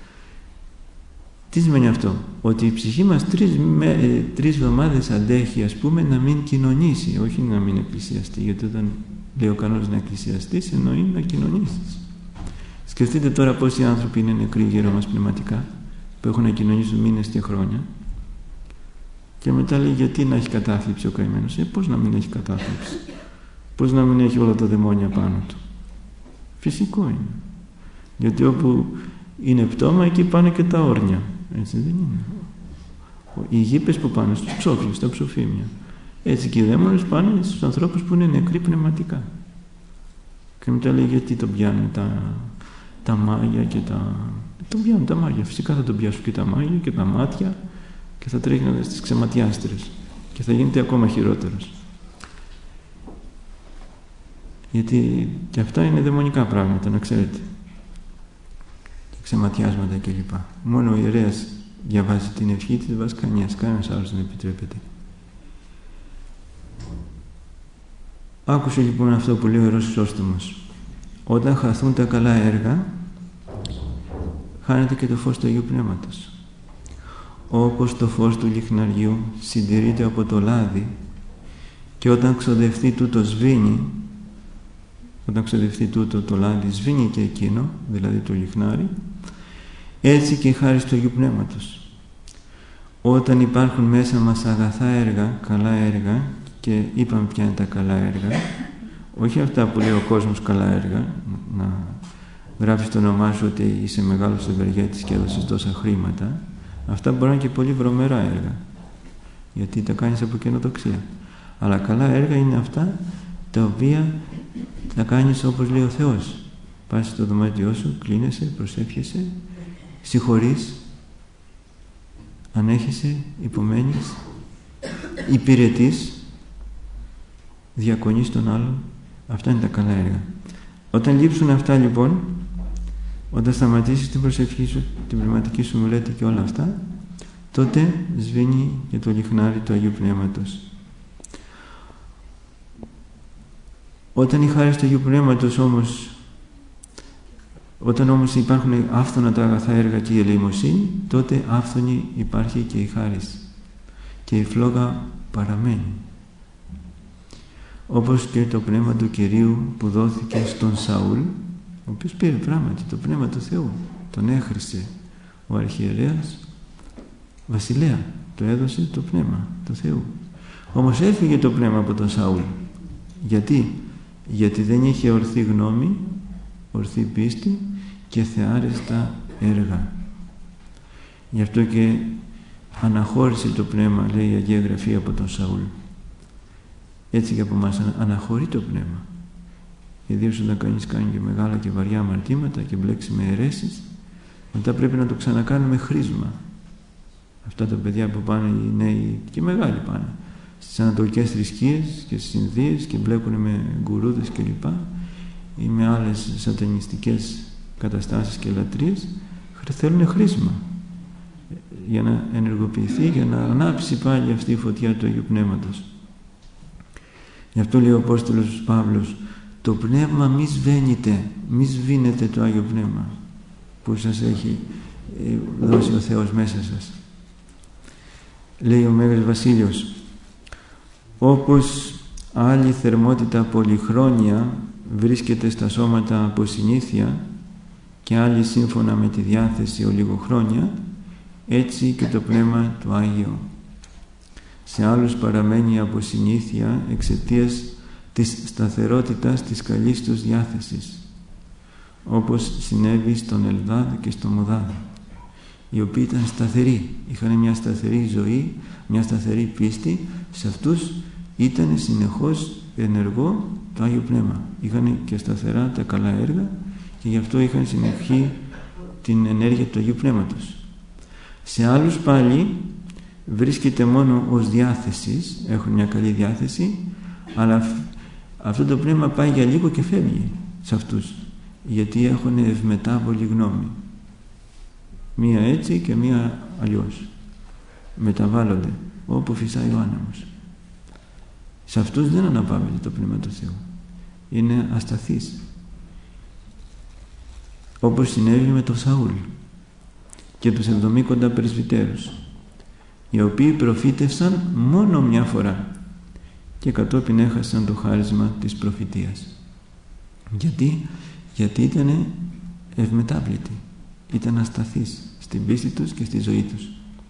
Τι σημαίνει αυτό? Ότι η ψυχή μας τρεις, με, τρεις εβδομάδες αντέχει, ας πούμε, να μην κοινωνήσει, όχι να μην εκκλησιαστεί. Γιατί όταν λέει ο κανόνας να εκκλησιαστείς, εννοεί να κοινωνήσεις. Σκεφτείτε τώρα πόσοι άνθρωποι είναι νεκροί γύρω μας πνευματικά, που έχουν να κοινωνήσουν μήνες και χρόνια, και μετά λέει γιατί να έχει κατάθλιψη ο καημένος. Ε, πώς να μην έχει κατάθλιψη? Πώς να μην έχει όλα τα δαιμόνια πάνω του? Φυσικό είναι. Γιατί όπου είναι πτώμα, εκεί πάνε και τα όρνια. Έτσι δεν είναι? Οι γήπες που πάνε στους ψόφιους, στα ψοφίμια. Έτσι και οι δαίμονες πάνε στους ανθρώπους που είναι νεκροί πνευματικά. Και μετά λέει γιατί τον πιάνουν τα, τα μάγια και τα... Τον πιάνουν τα μάγια. Φυσικά θα τον πιάσουν και τα μάγια και τα μάτια και θα τρέχει στις ξεματιάστρες και θα γίνεται ακόμα χειρότερος. Γιατί και αυτά είναι δαιμονικά πράγματα, να ξέρετε. Ξεματιάσματα κλπ. Μόνο ο ιερέας διαβάζει την ευχή της, δεν βάζει κανένας, κανένας άλλος δεν επιτρέπεται. Άκουσε λοιπόν αυτό που λέει ο Ιερός Χρυσόστομος. Όταν χαθούν τα καλά έργα, χάνεται και το φως του Αγίου Πνεύματος. Όπως το φως του λιχναριού συντηρείται από το λάδι και όταν ξοδευτεί τούτο σβήνει, όταν ξοδευτεί τούτο το λάδι σβήνει και εκείνο, δηλαδή το λιχνάρι, έτσι και η χάρις του Αγίου Πνεύματος. Όταν υπάρχουν μέσα μας αγαθά έργα, καλά έργα, και είπαμε ποια είναι τα καλά έργα, όχι αυτά που λέει ο κόσμος καλά έργα, να γράφεις το όνομά σου ότι είσαι μεγάλος ευεργέτης και έδωσες τόσα χρήματα, αυτά μπορεί να είναι και πολύ βρωμερά έργα, γιατί τα κάνεις από καινοτοξία. Αλλά καλά έργα είναι αυτά τα οποία τα κάνεις όπως λέει ο Θεός. Πας στο δωμάτιό σου, κλείνεσαι, προσεύχεσαι, συγχωρείς, ανέχεσαι, υπομένεις, υπηρετείς, διακονείς τον άλλον. Αυτά είναι τα καλά έργα. Όταν λείψουν αυτά λοιπόν, όταν σταματήσεις την προσευχή σου, την πνευματική σου μελέτη και όλα αυτά, τότε σβήνει και το λιχνάρι του Αγίου Πνεύματος. Όταν η χάρις του Αγίου Πνεύματος όμως, όταν όμως υπάρχουν άφθονα τα αγαθά έργα και η ελεημοσύνη, τότε άφθονη υπάρχει και η χάρις και η φλόγα παραμένει. Όπως και το πνεύμα του Κυρίου που δόθηκε στον Σαούλ, ο οποίος πήρε πράγματι το πνεύμα του Θεού, τον έχρισε ο αρχιερέας βασιλέα, το έδωσε το πνεύμα του Θεού. Όμως έφυγε το πνεύμα από τον Σαούλ. Γιατί? Γιατί δεν είχε ορθή γνώμη, ορθή πίστη και θεάρεστα έργα. Γι' αυτό και αναχώρησε το πνεύμα, λέει η Αγία Γραφή, από τον Σαούλ. Έτσι και από εμάς αναχωρεί το πνεύμα. Ιδίως όταν κανείς κάνει και μεγάλα και βαριά αμαρτήματα και μπλέξει με αιρέσεις, μετά πρέπει να το ξανακάνουμε χρήσμα. Αυτά τα παιδιά που πάνε, οι νέοι και μεγάλοι πάνε στις ανατολικές θρησκείες και στις Ινδίες και μπλέκουν με γκουρούδες κλπ. Ή με άλλες σατανιστικές καταστάσεις και λατρείες, θέλουν χρήσμα για να ενεργοποιηθεί, για να ανάψει πάλι αυτή η φωτιά του Αγίου Πνεύματος. Γι' αυτό λέει ο Απόστολος Παύλος, το πνεύμα μη σβαίνεται, μη σβήνεται το Άγιο Πνεύμα που σας έχει δώσει ο Θεός μέσα σας. Λέει ο Μέγας Βασίλειος, όπως άλλη θερμότητα πολυχρόνια βρίσκεται στα σώματα από συνήθεια και άλλη σύμφωνα με τη διάθεση ολιγοχρόνια, έτσι και το Πνεύμα του Άγιο. Σε άλλους παραμένει από συνήθεια εξαιτίας της σταθερότητας της καλής τους διάθεσης, όπως συνέβη στον Ελδάδ και στον Μοδάδ, οι οποίοι ήταν σταθεροί, είχαν μια σταθερή ζωή, μια σταθερή πίστη. Σε αυτούς ήταν συνεχώς ενεργό το Άγιο Πνεύμα, είχαν και σταθερά τα καλά έργα και γι' αυτό είχαν συνεχή την ενέργεια του Αγίου Πνεύματος. Σε άλλους πάλι βρίσκεται μόνο ως διάθεσης, έχουν μια καλή διάθεση, αλλά αυτό το πνεύμα πάει για λίγο και φεύγει σε αυτούς, γιατί έχουν ευμετάβολη γνώμη, μία έτσι και μία αλλιώς, μεταβάλλονται όπου φυσάει ο άνεμος. Σε αυτούς δεν αναπαύεται το Πνεύμα του Θεού, είναι ασταθής, όπως συνέβη με τον Σαούλ και τους εβδομήκοντα πρεσβυτέρους, οι οποίοι προφήτευσαν μόνο μια φορά και κατόπιν έχασαν το χάρισμα της προφητείας. Γιατί, γιατί ήταν ευμετάβλητοι, ήταν ασταθείς στην πίστη τους και στη ζωή τους.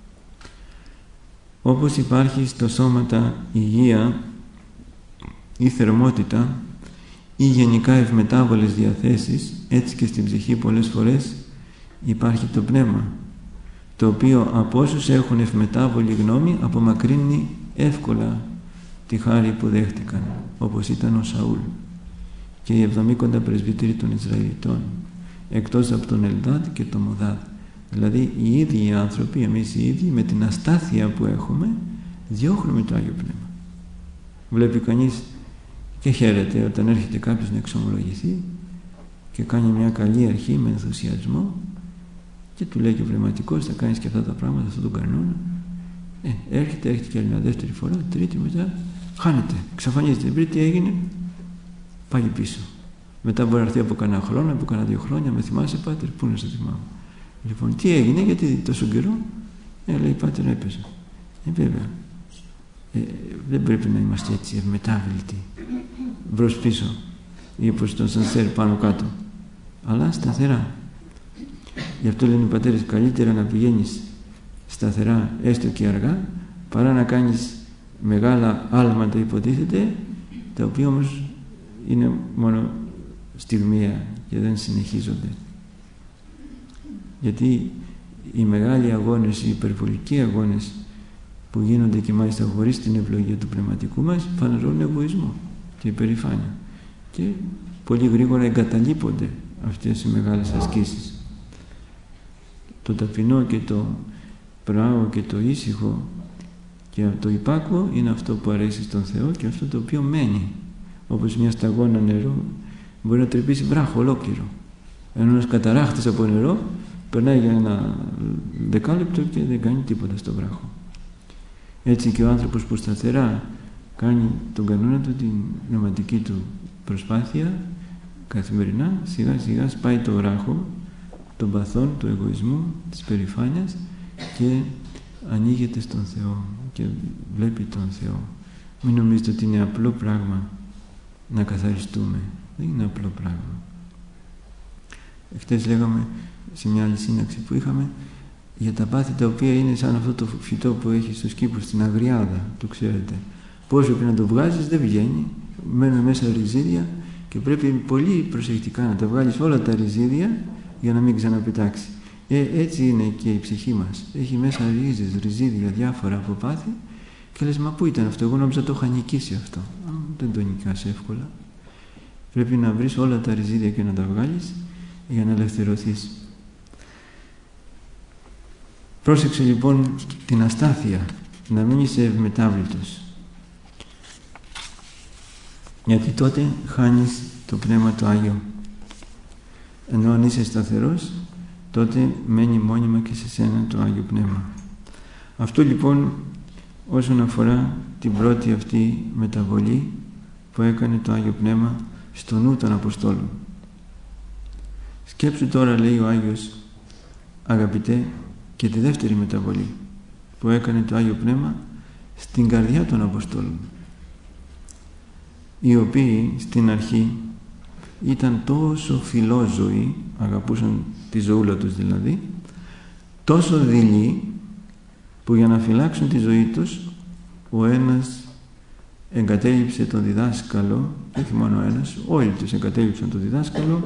Όπως υπάρχει στο σώματα υγεία ή θερμότητα ή γενικά ευμετάβολες διαθέσεις, έτσι και στην ψυχή πολλές φορές υπάρχει το πνεύμα, το οποίο από όσους έχουν ευμετάβολη γνώμη απομακρύνει εύκολα τη χάρη που δέχτηκαν, όπως ήταν ο Σαούλ και οι εβδομήκοντα πρεσβύτεροι των Ισραηλιτών, εκτός από τον Ελδάδ και τον Μοδάδ. Δηλαδή οι ίδιοι οι άνθρωποι, εμείς οι ίδιοι, με την αστάθεια που έχουμε, διώχνουμε το Άγιο Πνεύμα. Βλέπει κανείς και χαίρεται όταν έρχεται κάποιος να εξομολογηθεί και κάνει μια καλή αρχή με ενθουσιασμό και του λέει και ο πνευματικός, θα κάνεις και αυτά τα πράγματα, αυτόν τον κανόνα. Ε, έρχεται, έρχεται και άλλη μια δεύτερη φορά, τρίτη, μετά χάνεται, εξαφανίζεται. Βρει τι έγινε, πάει πίσω. Μετά μπορεί να έρθει από κανένα χρόνο, από κανένα δύο χρόνια, με θυμάσαι πάτερ, πού να σε θυμάμαι. Λοιπόν, τι έγινε, γιατί τόσο καιρό, ε, λέει πάτερ, έπαιζα. Ε, βέβαια, ε, δεν πρέπει να είμαστε έτσι ευμετάβλητοι, μπρος πίσω ή όπως τον σανσέρ πάνω κάτω, αλλά σταθερά. Γι' αυτό λένε οι πατέρες, καλύτερα να πηγαίνεις σταθερά έστω και αργά, παρά να κάνεις μεγάλα άλματα υποτίθεται, τα οποία όμως είναι μόνο στιγμιαία και δεν συνεχίζονται. Γιατί οι μεγάλοι αγώνες, οι υπερβολικοί αγώνες που γίνονται και μάλιστα χωρίς την ευλογία του πνευματικού μας, φανερώνουν εγωισμό και υπερηφάνεια και πολύ γρήγορα εγκαταλείπονται αυτές οι μεγάλες ασκήσεις. Το ταπεινό και το πράο και το ήσυχο και το υπάκουο είναι αυτό που αρέσει στον Θεό και αυτό το οποίο μένει, όπως μια σταγόνα νερό μπορεί να τρυπήσει βράχο ολόκληρο, ενώ ένας καταράχτης από νερό περνάει για ένα δεκάλεπτο και δεν κάνει τίποτα στο βράχο. Έτσι και ο άνθρωπος που σταθερά κάνει τον κανόνα του, την πνευματική του προσπάθεια καθημερινά, σιγά σιγά σπάει το βράχο των παθών, του εγωισμού, της περηφάνειας και ανοίγεται στον Θεό και βλέπει τον Θεό. Μην νομίζετε ότι είναι απλό πράγμα να καθαριστούμε. Δεν είναι απλό πράγμα. Χτες λέγαμε σε μια άλλη σύναξη που είχαμε για τα πάθη τα οποία είναι σαν αυτό το φυτό που έχει στους κήπους στην Αγριάδα, το ξέρετε. Πόσο πρέπει να το βγάζεις δεν βγαίνει, μένουν μέσα ριζίδια και πρέπει πολύ προσεκτικά να τα βγάλεις όλα τα ριζίδια για να μην ξαναπετάξει. Ε, έτσι είναι και η ψυχή μας. Έχει μέσα ρίζες, ριζίδια, διάφορα από πάθη και λες, μα πού ήταν αυτό, εγώ νόμιζα το είχα νικήσει αυτό. Α, δεν το νικάς εύκολα. Πρέπει να βρεις όλα τα ριζίδια και να τα βγάλεις για να ελευθερωθείς. Πρόσεξε λοιπόν την αστάθεια, να μην είσαι ευμετάβλητος, γιατί τότε χάνεις το Πνεύμα το Άγιο. Ενώ αν είσαι σταθερός, τότε μένει μόνιμα και σε σένα το Άγιο Πνεύμα. Αυτό λοιπόν όσον αφορά την πρώτη αυτή μεταβολή που έκανε το Άγιο Πνεύμα στο νου των Αποστόλων. Σκέψου τώρα, λέει ο Άγιος, αγαπητέ, και τη δεύτερη μεταβολή που έκανε το Άγιο Πνεύμα στην καρδιά των Αποστόλων, οι οποίοι στην αρχή ήταν τόσο φιλόζωοι, αγαπούσαν τη ζωούλα τους δηλαδή, τόσο δειλοί που για να φυλάξουν τη ζωή τους ο ένας εγκατέλειψε τον διδάσκαλο, όχι μόνο ο ένας, όλοι τους εγκατέλειψαν τον διδάσκαλο,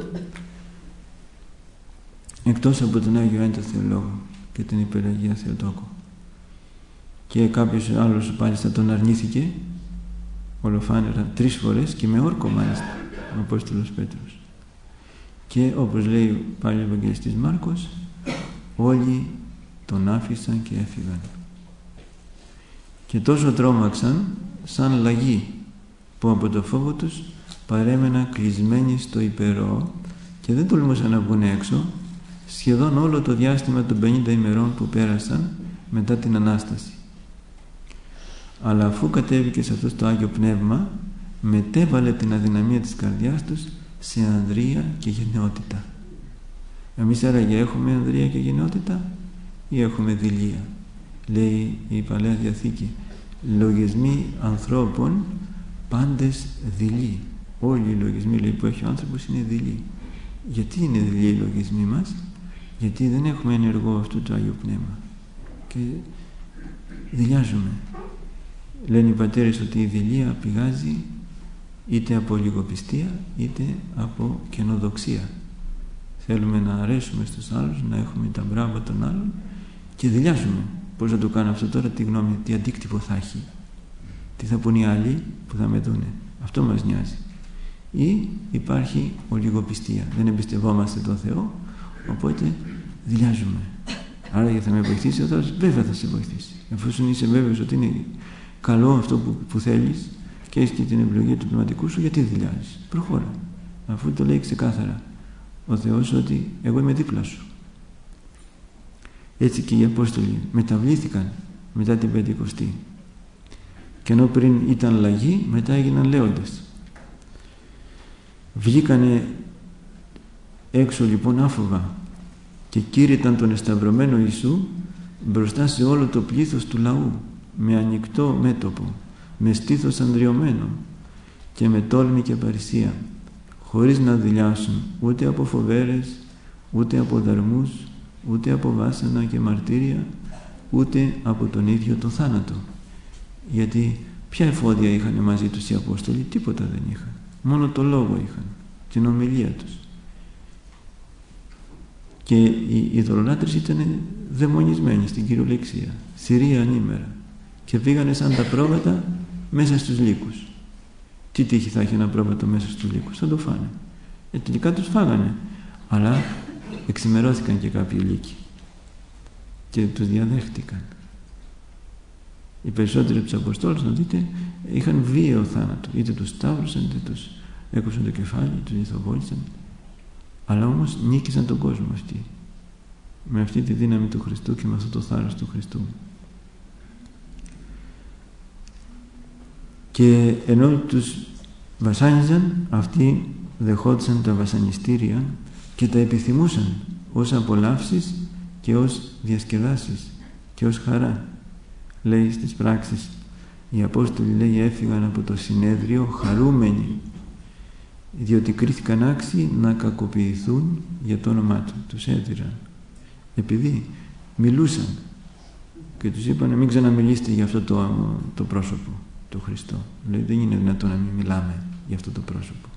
εκτός από τον Άγιο Έντο Θεολόγο και την Υπεραγία Θεοτόκο. Και κάποιος άλλος πάλιστα τον αρνήθηκε ολοφάνερα τρεις φορές και με όρκο μάλιστα ο Απόστολος Πέτρος. Και όπως λέει πάλι ο Ευαγγελιστής Μάρκος, όλοι τον άφησαν και έφυγαν. Και τόσο τρόμαξαν σαν λαγοί που από το φόβο τους παρέμεναν κλεισμένοι στο υπερό και δεν τολμούσαν να βγουν έξω σχεδόν όλο το διάστημα των πενήντα ημερών που πέρασαν μετά την Ανάσταση. Αλλά αφού κατέβηκε σε αυτό το Άγιο Πνεύμα, μετέβαλε την αδυναμία της καρδιάς τους σε ανδρεία και γενναιότητα. Εμείς άραγε έχουμε ανδρεία και γενναιότητα ή έχουμε δειλία? Λέει η Παλαιά Διαθήκη, λογισμοί ανθρώπων πάντες δειλοί. Όλοι οι λογισμοί, λέει, που έχει ο άνθρωπος είναι δειλοί. Γιατί είναι δειλοί οι λογισμοί μας? Γιατί δεν έχουμε ενεργό αυτό το Άγιο Πνεύμα και δειλιάζουμε. Λένε οι πατέρες ότι η δειλία πηγάζει είτε από λιγοπιστία είτε από καινοδοξία. Θέλουμε να αρέσουμε στους άλλους, να έχουμε τα μπράβο των άλλων και δειλιάζουμε. Πώς θα το κάνω αυτό τώρα, τι γνώμη, τι αντίκτυπο θα έχει, τι θα πουν οι άλλοι που θα με δούνε. Αυτό μας νοιάζει. Ή υπάρχει ολιγοπιστία, δεν εμπιστευόμαστε τον Θεό, οπότε δειλιάζουμε. Άρα θα με βοηθήσει ο Θεός? Βέβαια θα σε βοηθήσει, εφόσον είσαι βέβαιος ότι είναι καλό αυτό που, που θέλεις και έχεις και την ευλογία του πνευματικού σου, γιατί δειλιάζεις? Προχώρα, αφού το λέει ξεκάθαρα ο Θεός ότι εγώ είμαι δίπλα σου. Έτσι και οι Απόστολοι μεταβλήθηκαν μετά την Πεντηκοστή, και ενώ πριν ήταν λαγοί, μετά έγιναν λέοντες. Βγήκανε έξω λοιπόν άφοβα και κήρυταν τον εσταυρωμένο Ιησού μπροστά σε όλο το πλήθος του λαού, με ανοιχτό μέτωπο, με στήθος ανδριωμένο και με τόλμη και παρησία, χωρίς να δειλιάσουν ούτε από φοβέρες, ούτε από δαρμούς, ούτε από βάσανα και μαρτύρια, ούτε από τον ίδιο τον θάνατο. Γιατί ποια εφόδια είχαν μαζί τους οι Απόστολοι? Τίποτα δεν είχαν, μόνο το λόγο είχαν, την ομιλία τους. Και οι ειδωλολάτρες ήταν δαιμονισμένοι στην κυριολεξία, θηρία ανήμερα, και πήγανε σαν τα πρόβατα μέσα στους λύκους. Τι τύχη θα έχει ένα πρόβατο μέσα στους λύκους? Θα το φάνε. Ε, τελικά τους φάγανε, αλλά εξημερώθηκαν και κάποιοι λύκοι και τους διαδέχτηκαν. Οι περισσότεροι από τους Αποστόλους, να δείτε, είχαν βίαιο θάνατο, είτε τους σταύρωσαν, είτε τους έκοψαν το κεφάλι, τους λιθοβόλησαν, αλλά όμως νίκησαν τον κόσμο αυτοί, με αυτή τη δύναμη του Χριστού και με αυτό το θάρρος του Χριστού. Και ενώ τους βασάνιζαν, αυτοί δεχόντουσαν τα βασανιστήρια και τα επιθυμούσαν ως απολαύσεις και ως διασκεδάσεις και ως χαρά. Λέει στις πράξεις, οι Απόστολοι, λέει, έφυγαν από το συνέδριο χαρούμενοι, διότι κρίθηκαν άξιοι να κακοποιηθούν για το όνομά του. Τους έδιραν επειδή μιλούσαν και τους είπαν μην ξαναμιλήσετε για αυτό το, το πρόσωπο, το Χριστό. Λέει, δεν είναι δυνατόν να μην μιλάμε για αυτό το πρόσωπο.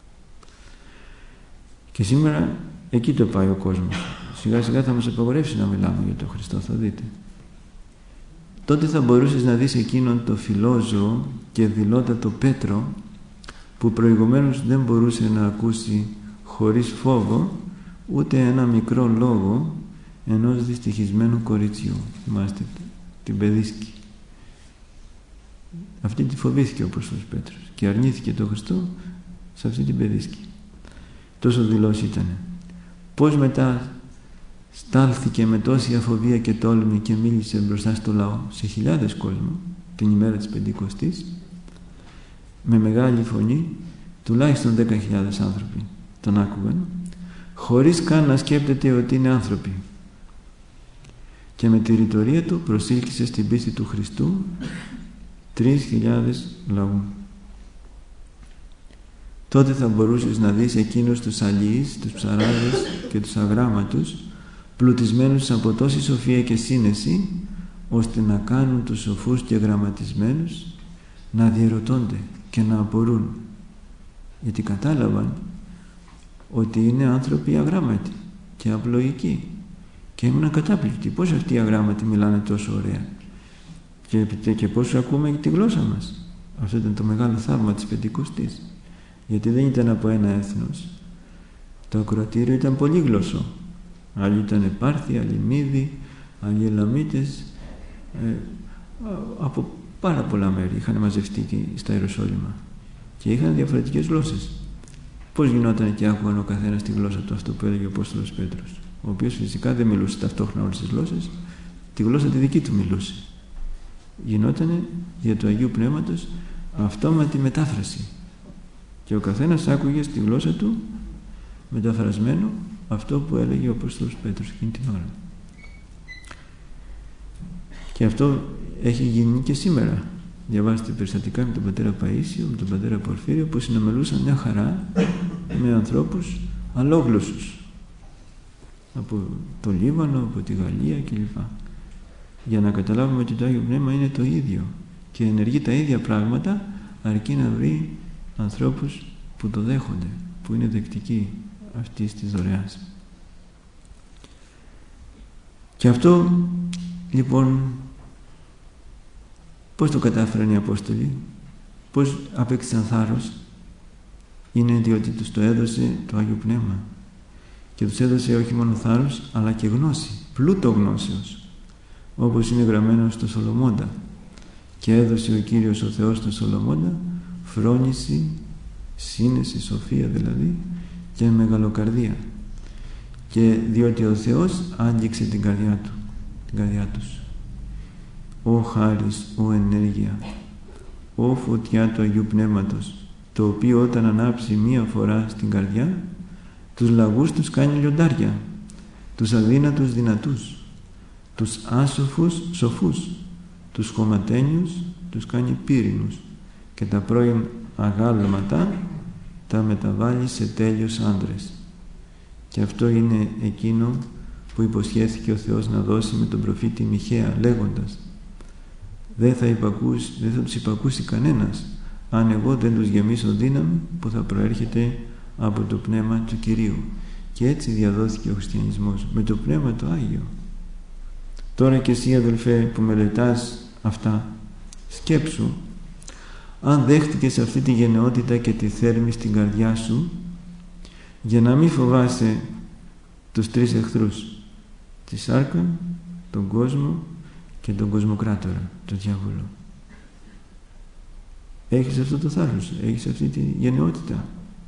Και σήμερα εκεί το πάει ο κόσμος. Σιγά σιγά θα μας απαγορεύσει να μιλάμε για τον Χριστό, θα δείτε. Τότε θα μπορούσες να δεις εκείνον το φιλόζωο και δηλότατο Πέτρο, που προηγουμένως δεν μπορούσε να ακούσει χωρίς φόβο ούτε ένα μικρό λόγο ενός δυστυχισμένου κοριτσιού. Θυμάστε την παιδίσκη. Αυτή τη φοβήθηκε ο Απόστολος Πέτρος και αρνήθηκε τον Χριστό σε αυτή την παιδίσκη. Τόσο δηλός ήτανε. Πώς μετά στάλθηκε με τόση αφοβία και τόλμη και μίλησε μπροστά στο λαό, σε χιλιάδες κόσμο, την ημέρα της Πεντηκοστής, με μεγάλη φωνή, τουλάχιστον δέκα χιλιάδες άνθρωποι τον άκουγαν, χωρίς καν να σκέπτεται ότι είναι άνθρωποι. Και με τη ρητορία του προσήλκησε στην πίστη του Χριστού τρεις χιλιάδες λαού. Τότε θα μπορούσες να δεις εκείνους τους αλιείς, τους ψαράδες και τους αγράμματους πλουτισμένους από τόση σοφία και σύνεση, ώστε να κάνουν τους σοφούς και γραμματισμένους να διερωτώνται και να απορούν, γιατί κατάλαβαν ότι είναι άνθρωποι αγράμματοι και απλοϊκοί και ήμουν κατάπληκτοι. Πώς αυτοί οι αγράμματοι μιλάνε τόσο ωραία και, και πώς ακούμε τη γλώσσα μας. Αυτό ήταν το μεγάλο θαύμα της Πεντηκοστής, γιατί δεν ήταν από ένα έθνος. Το ακροατήριο ήταν πολύγλωσσο. Άλλοι ήταν Πάρθιοι, άλλοι Μήδοι, άλλοι Ελαμίτες, ε, από πάρα πολλά μέρη είχαν μαζευτεί στα Ιεροσόλυμα και είχαν διαφορετικές γλώσσες. Πώς γινόταν και άκουγαν ο καθένας τη γλώσσα του αυτό που έλεγε ο Απόστολος Πέτρος, ο οποίος φυσικά δεν μιλούσε ταυτόχρονα όλες τις γλώσσες, τη γλώσσα τη δική του μιλούσε. Γινότανε για το Αγίου Πνεύματος αυτόματη μετάφραση και ο καθένας άκουγε στη γλώσσα του μεταφρασμένο αυτό που έλεγε ο Απόστολος Πέτρος εκείνη την ώρα. Και αυτό έχει γίνει και σήμερα. Διαβάστε περιστατικά με τον πατέρα Παΐσιο, με τον πατέρα Πορφύριο, που συνομιλούσαν μια χαρά με ανθρώπους αλόγλωσσους από το Λίβανο, από τη Γαλλία κλπ. Για να καταλάβουμε ότι το Άγιο Πνεύμα είναι το ίδιο και ενεργεί τα ίδια πράγματα, αρκεί να βρει ανθρώπους που το δέχονται, που είναι δεκτικοί αυτής της δωρεάς. Και αυτό λοιπόν πώς το κατάφεραν οι Απόστολοι, πώς απέκτησαν θάρρος? Είναι διότι τους το έδωσε το Άγιο Πνεύμα και τους έδωσε όχι μόνο θάρρος αλλά και γνώση, πλούτο γνώσεως, όπως είναι γραμμένο στο Σολομώντα. Και έδωσε ο Κύριος ο Θεός στο Σολομώντα φρόνηση, σύνεση, σοφία δηλαδή και μεγαλοκαρδία, και διότι ο Θεός άγγιξε την καρδιά του, την καρδιά τους. Ω χάρις, ω ενέργεια, ω φωτιά του Αγίου Πνεύματος, το οποίο όταν ανάψει μία φορά στην καρδιά, τους λαγούς τους κάνει λιοντάρια, τους αδύνατους δυνατούς, τους άσοφους σοφούς, τους χωματένιους τους κάνει πύρινους και τα πρώην αγάλματα τα μεταβάλλει σε τέλειους άντρες. Και αυτό είναι εκείνο που υποσχέθηκε ο Θεός να δώσει με τον προφήτη Μιχαία, λέγοντας: δεν θα, υπακούσει, δεν θα τους υπακούσει κανένας αν εγώ δεν τους γεμίσω δύναμη που θα προέρχεται από το Πνεύμα του Κυρίου. Και έτσι διαδόθηκε ο χριστιανισμός, με το Πνεύμα το Άγιο. Τώρα και εσύ, αδελφέ, που μελετάς αυτά, σκέψου αν δέχτηκες αυτή τη γενναιότητα και τη θέρμη στην καρδιά σου, για να μην φοβάσαι τους τρεις εχθρούς, τη σάρκα, τον κόσμο και τον κοσμοκράτορα, τον διάβολο. Έχεις αυτό το θάρρος, έχεις αυτή τη γενναιότητα.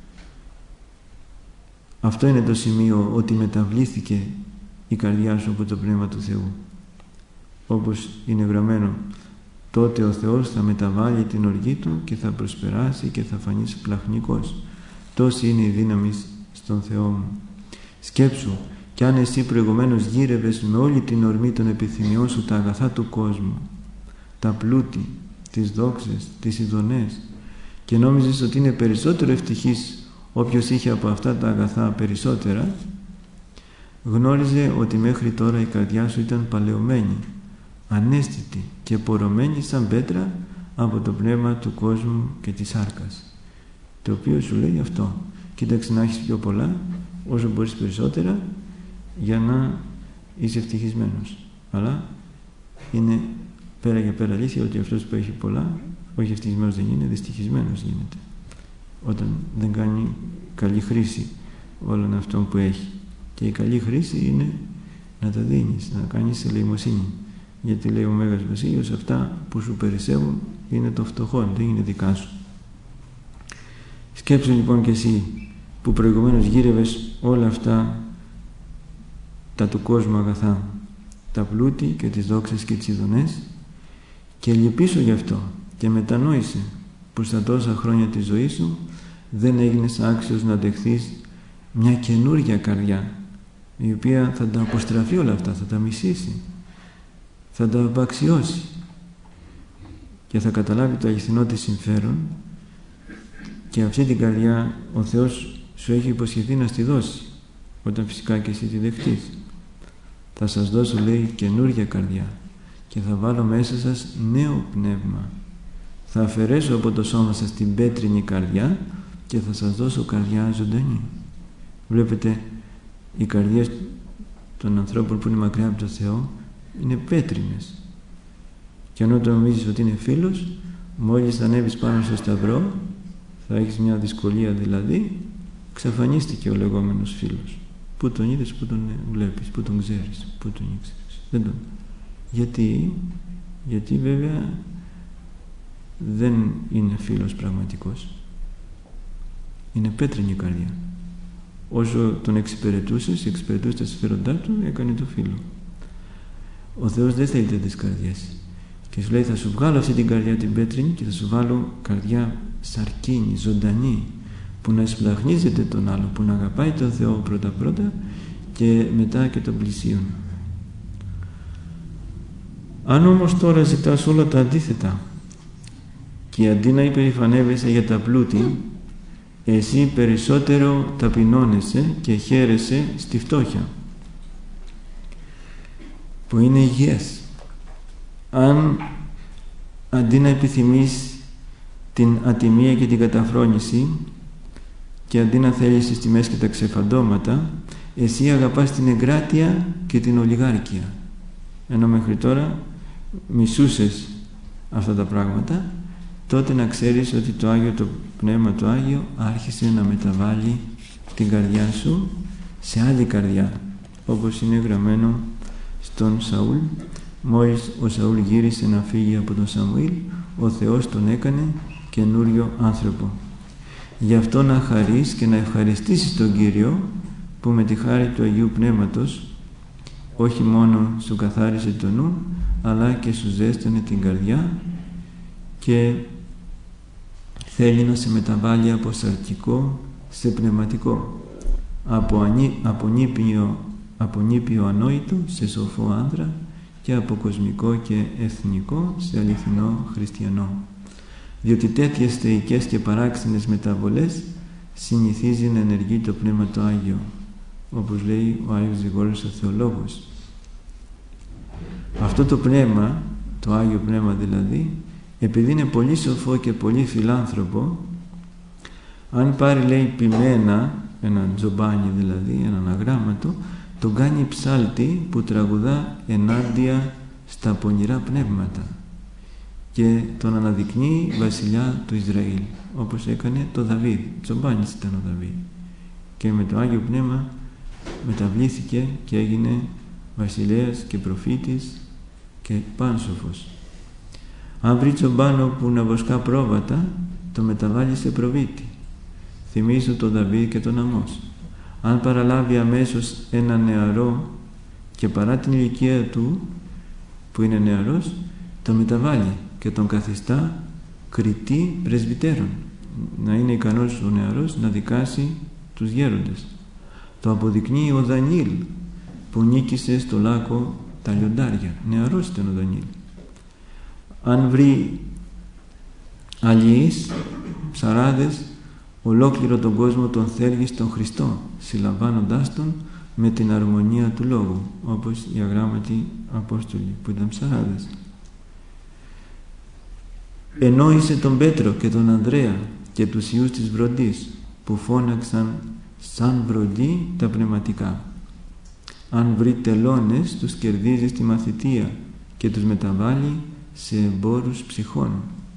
Αυτό είναι το σημείο, ότι μεταβλήθηκε η καρδιά σου από το Πνεύμα του Θεού. Όπως είναι γραμμένο, τότε ο Θεός θα μεταβάλει την οργή του και θα προσπεράσει και θα φανείς πλαχνικός. Τόση είναι η δύναμη στον Θεό μου. Σκέψου, κι αν εσύ προηγουμένως γύρευες με όλη την ορμή των επιθυμιών σου τα αγαθά του κόσμου, τα πλούτη, τις δόξες, τις ειδονές, και νόμιζες ότι είναι περισσότερο ευτυχής όποιος είχε από αυτά τα αγαθά περισσότερα, γνώριζε ότι μέχρι τώρα η καρδιά σου ήταν παλαιωμένη, ανέστητη και πορωμένη σαν πέτρα από το πνεύμα του κόσμου και της σάρκας, το οποίο σου λέει αυτό: κοίταξε να έχεις πιο πολλά, όσο μπορείς περισσότερα, για να είσαι ευτυχισμένος. Αλλά είναι πέρα για πέρα αλήθεια ότι αυτός που έχει πολλά, όχι ευτυχισμένος δεν είναι, δυστυχισμένος γίνεται, όταν δεν κάνει καλή χρήση όλων αυτών που έχει. Και η καλή χρήση είναι να τα δίνεις, να κάνεις ελεημοσύνη, γιατί λέει ο Μέγας Βασίλειος, αυτά που σου περισσεύουν είναι το φτωχόν, δεν είναι δικά σου. Σκέψου λοιπόν και εσύ που προηγουμένως γύρευες όλα αυτά τα του κόσμου αγαθά, τα πλούτη και τις δόξες και τις ειδονές, και λυπήσου γι' αυτό και μετανόησε που στα τόσα χρόνια της ζωής σου δεν έγινες άξιος να δεχθείς μια καινούργια καρδιά, η οποία θα τα αποστραφεί όλα αυτά, θα τα μισήσει, θα τα απαξιώσει και θα καταλάβει το αληθινό της συμφέρον, και αυτή την καρδιά ο Θεός σου έχει υποσχεθεί να στη δώσει, όταν φυσικά και εσύ τη δεχτείς. Θα σας δώσω, λέει, καινούρια καρδιά και θα βάλω μέσα σας νέο πνεύμα. Θα αφαιρέσω από το σώμα σας την πέτρινη καρδιά και θα σας δώσω καρδιά ζωντανή. Βλέπετε, οι καρδιές των ανθρώπων που είναι μακριά από το Θεό είναι πέτρινες. Και ενώ το νομίζεις ότι είναι φίλος, μόλις θα ανέβεις πάνω στο σταυρό, θα έχεις μια δυσκολία, δηλαδή εξαφανίστηκε ο λεγόμενος φίλος. Πού τον είδες, πού τον βλέπεις, πού τον ξέρεις, πού τον ήξερες? Δεν τον... Γιατί, γιατί βέβαια δεν είναι φίλος πραγματικός. Είναι πέτρινη η καρδιά. Όσο τον εξυπηρετούσες, εξυπηρετούσε τα συμφέροντά του, έκανε το φίλο. Ο Θεός δεν θέλει τέτοιες καρδιές. Και σου λέει, θα σου βγάλω αυτή την καρδιά την πέτρινη και θα σου βάλω καρδιά σαρκίνη, ζωντανή, που να σπλαχνίζεται τον άλλο, που να αγαπάει τον Θεό πρώτα πρώτα και μετά και τον πλησίον. Αν όμως τώρα ζητάς όλα τα αντίθετα και αντί να υπερηφανεύεσαι για τα πλούτη, εσύ περισσότερο ταπεινώνεσαι και χαίρεσαι στη φτώχεια, που είναι υγιές. Αν αντί να επιθυμείς την ατιμία και την καταφρόνηση και αντί να θέλεις τις τιμές και τα ξεφαντώματα, εσύ αγαπάς την εγκράτεια και την ολιγάρκεια, ενώ μέχρι τώρα μισούσες αυτά τα πράγματα, τότε να ξέρεις ότι το Άγιο, το Πνεύμα το Άγιο άρχισε να μεταβάλει την καρδιά σου σε άλλη καρδιά, όπως είναι γραμμένο στον Σαούλ. Μόλις ο Σαούλ γύρισε να φύγει από τον Σαμουήλ, ο Θεός τον έκανε καινούριο άνθρωπο. Γι' αυτό να χαρείς και να ευχαριστήσεις τον Κύριο που με τη χάρη του Αγίου Πνεύματος όχι μόνο σου καθάρισε το νου, αλλά και σου ζέστανε την καρδιά και θέλει να σε μεταβάλει από σαρκικό σε πνευματικό, από, ανή, από, νήπιο, από νήπιο ανόητο σε σοφό άνδρα και από κοσμικό και εθνικό σε αληθινό χριστιανό. Διότι τέτοιες θεϊκές και παράξενες μεταβολές συνηθίζει να ενεργεί το Πνεύμα το Άγιο, όπως λέει ο Άγιος Γρηγόρης ο Θεολόγος. Αυτό το Πνεύμα, το Άγιο Πνεύμα δηλαδή, επειδή είναι πολύ σοφό και πολύ φιλάνθρωπο, αν πάρει, λέει, ποιμένα, ένα τζομπάνι δηλαδή, έναν αγράμματο, τον κάνει ψάλτη που τραγουδά ενάντια στα πονηρά πνεύματα και τον αναδεικνύει βασιλιά του Ισραήλ, όπως έκανε το Δαβίδ. Τζομπάνης ήταν ο Δαβίδ και με το Άγιο Πνεύμα μεταβλήθηκε και έγινε βασιλέας και προφήτης και πάνσοφος. Αν βρει τζομπάνο που να βοσκά πρόβατα, το μεταβάλλει σε προβήτη. Θυμίζω τον Δαβίδ και τον Αμώς. Αν παραλάβει αμέσως ένα νεαρό και παρά την ηλικία του που είναι νεαρός, το μεταβάλλει και τον καθιστά κριτή πρεσβυτέρων, να είναι ικανός ο νεαρός να δικάσει τους γέροντες. Το αποδεικνύει ο Δανιήλ που νίκησε στο λάκκο τα λιοντάρια. Νεαρός ήταν ο Δανιήλ. Αν βρει αλλιείς, ψαράδες, ολόκληρο τον κόσμο τον θέλει στον Χριστό, συλλαμβάνοντάς τον με την αρμονία του λόγου, όπως οι αγράμματοι Απόστολοι που ήταν ψαράδες. Ενόησε τον Πέτρο και τον Ανδρέα και τους ιούς της βροντής που φώναξαν σαν βροντί τα πνευματικά. Αν βρει τελώνες, τους κερδίζει στη μαθητεία και τους μεταβάλλει σε εμπόρους ψυχών.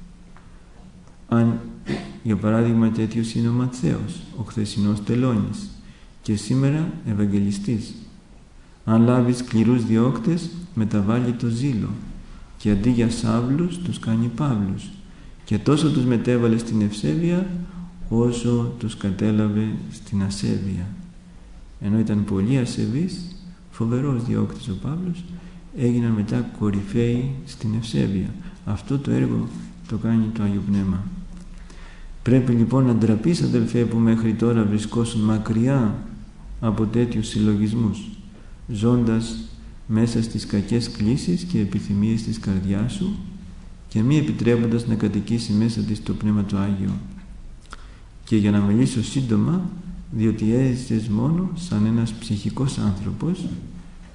Αν, για παράδειγμα, τέτοιος είναι ο Ματθαίος, ο χθεσινός τελώνης και σήμερα Ευαγγελιστής. Αν λάβει σκληρούς διώκτες, μεταβάλλει το ζήλο και αντί για Σάβλους τους κάνει Παύλους και τόσο τους μετέβαλε στην ευσέβεια όσο τους κατέλαβε στην ασέβεια. Ενώ ήταν πολύ ασεβής, φοβερός διώκτης ο Παύλος, έγιναν μετά κορυφαίοι στην ευσέβεια. Αυτό το έργο το κάνει το Άγιο Πνεύμα. Πρέπει λοιπόν να ντραπείς, αδελφέ, που μέχρι τώρα βρισκόσουν μακριά από τέτοιους συλλογισμούς, ζώντας μέσα στις κακές κλίσεις και επιθυμίες της καρδιάς σου και μη επιτρέποντας να κατοικήσει μέσα της το Πνεύμα το Άγιο. Και για να μιλήσω σύντομα, διότι έζησες μόνο σαν ένας ψυχικός άνθρωπος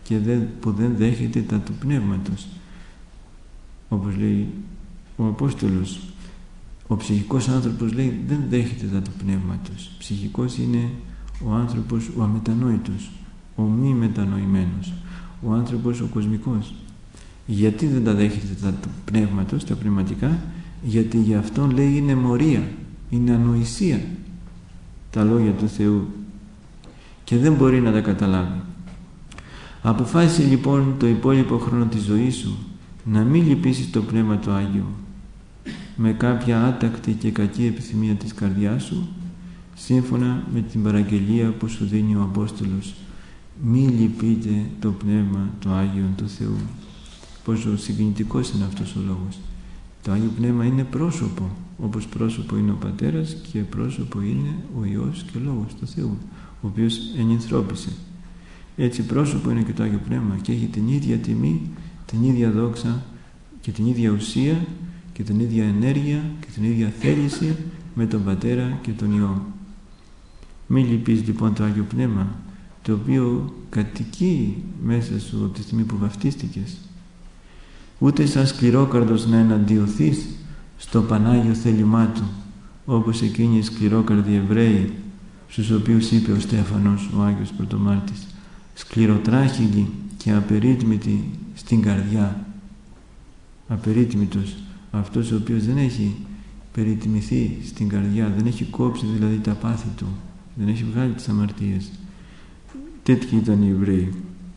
και δεν, που δεν δέχεται τα του Πνεύματος. Όπως λέει ο Απόστολος, ο ψυχικός άνθρωπος, λέει, δεν δέχεται τα του Πνεύματος. Ψυχικός είναι ο άνθρωπος ο αμετανόητος, ο μη μετανοημένος, ο άνθρωπος ο κοσμικός. Γιατί δεν τα δέχεται τα του Πνεύματος, τα πνευματικά? Γιατί για αυτόν, λέει, είναι μορία, είναι ανοησία τα λόγια του Θεού και δεν μπορεί να τα καταλάβει. Αποφάσισε λοιπόν το υπόλοιπο χρόνο της ζωής σου να μην λυπήσεις το Πνεύμα το Άγιο με κάποια άτακτη και κακή επιθυμία της καρδιάς σου, σύμφωνα με την παραγγελία που σου δίνει ο Απόστολος. Μη λυπείτε το Πνεύμα το Άγιο του Θεού. Πόσο συγκινητικός είναι αυτός ο λόγος. Το Άγιο Πνεύμα είναι πρόσωπο, όπως πρόσωπο είναι ο Πατέρας και πρόσωπο είναι ο Υιός και ο Λόγος του Θεού, ο οποίος ενυνθρώπισε. Έτσι πρόσωπο είναι και το Άγιο Πνεύμα και έχει την ίδια τιμή, την ίδια δόξα και την ίδια ουσία και την ίδια ενέργεια και την ίδια θέληση με τον Πατέρα και τον Υιό. Μη λυπείς λοιπόν το Άγιο Πνεύμα, το οποίο κατοικεί μέσα σου από τη στιγμή που βαφτίστηκες. Ούτε σαν σκληρόκαρδος να εναντιωθείς στο Πανάγιο θέλημά του, όπως εκείνοι οι σκληρόκαρδοι Εβραίοι, στους οποίους είπε ο Στέφανος, ο Άγιος Πρωτομάρτης, σκληροτράχυλοι και απερίτμητοι στην καρδιά. Απερίτμητος, αυτός ο οποίος δεν έχει περιτιμηθεί στην καρδιά, δεν έχει κόψει δηλαδή τα πάθη του, δεν έχει βγάλει τις αμαρτίες. Τέτοιοι ήταν οι Εβραίοι.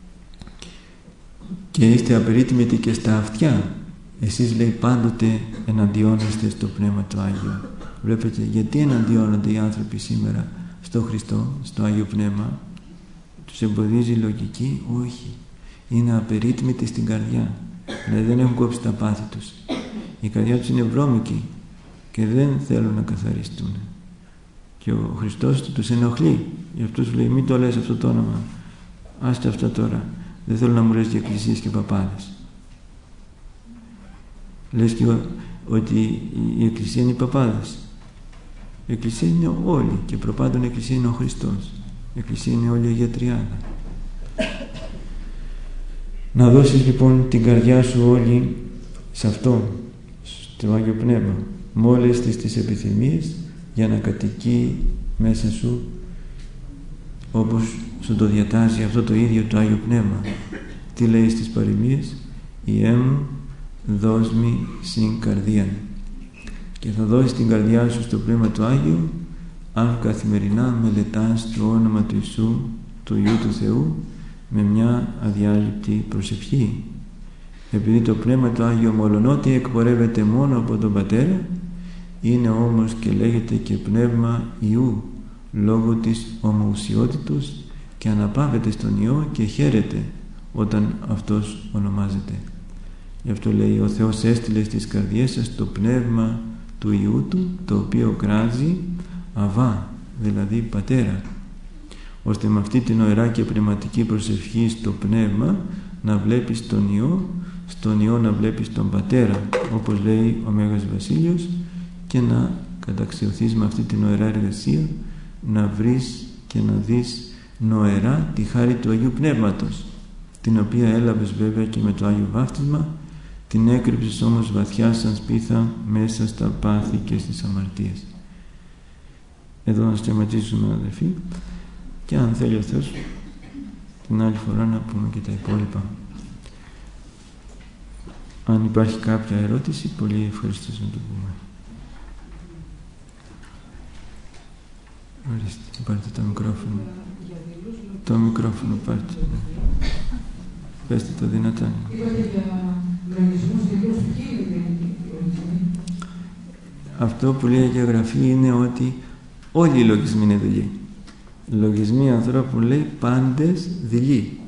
Και είστε απερίτμητοι και στα αυτιά. Εσείς, λέει, πάντοτε εναντιώνεστε στο Πνεύμα το Άγιο. Βλέπετε γιατί εναντιώνονται οι άνθρωποι σήμερα στο Χριστό, στο Άγιο Πνεύμα? Τους εμποδίζει η λογική? Όχι. Είναι απερίτμητοι στην καρδιά. Δηλαδή δεν έχουν κόψει τα πάθη τους. Η καρδιά τους είναι βρώμικη και δεν θέλουν να καθαριστούν. Και ο Χριστός τους ενοχλεί. Γι' αυτό σου λέει, μην το λες αυτό το όνομα. Άστε αυτά τώρα. Δεν θέλω να μου λες και εκκλησίες και παπάδες. Λες και ότι η εκκλησία είναι οι παπάδες. Η εκκλησία είναι όλοι και προπάντων η εκκλησία είναι ο Χριστός. Η εκκλησία είναι όλη η Αγία Τριάδα. Να δώσεις λοιπόν την καρδιά σου όλη σε αυτό, στο Άγιο Πνεύμα, με όλες τις, τις επιθυμίες, για να κατοικεί μέσα σου όπως σου το διατάζει αυτό το ίδιο το Άγιο Πνεύμα. Τι λέει στις παροιμίες? «Ιέ μου δώσ' μη συν καρδίαν». Και θα δώσεις την καρδιά σου στο Πνεύμα του Άγιο αν καθημερινά μελετάς το όνομα του Ιησού, του Υιού του Θεού, με μια αδιάλειπτη προσευχή. Επειδή το Πνεύμα του Άγιο, μολονότι εκπορεύεται μόνο από τον Πατέρα, είναι όμως και λέγεται και Πνεύμα Υιού, λόγω της ομοουσιότητος, και αναπαύεται στον Υιό και χαίρεται όταν αυτός ονομάζεται. Γι' αυτό λέει, ο Θεός έστειλε στις καρδιές σας το Πνεύμα του Υιού Του, το οποίο κράζει Αβά, δηλαδή Πατέρα, ώστε με αυτή την οερά και πνευματική προσευχή στο Πνεύμα να βλέπεις τον Υιό, στον Υιό να βλέπεις τον Πατέρα, όπως λέει ο Μέγας Βασίλειος, και να καταξιωθείς με αυτή την οερά εργασία, να βρεις και να δεις νοερά τη χάρη του Αγίου Πνεύματος, την οποία έλαβες βέβαια και με το Άγιο Βάφτισμα, την έκρυψες όμως βαθιά σαν σπίθα μέσα στα πάθη και στις αμαρτίες. Εδώ να σταματήσουμε, αδελφοί, και αν θέλει ο Θεός την άλλη φορά να πούμε και τα υπόλοιπα. Αν υπάρχει κάποια ερώτηση, πολύ ευχαριστώ να το πούμε. Ορίστε, πάρτε το μικρόφωνο. Το μικρόφωνο πάρτε. Πέστε το δυνατά. Αυτό που λέει η Αγία Γραφή είναι ότι όλοι οι λογισμοί είναι δειλοί. Λογισμοί ανθρώπων, λέει, πάντες δειλοί.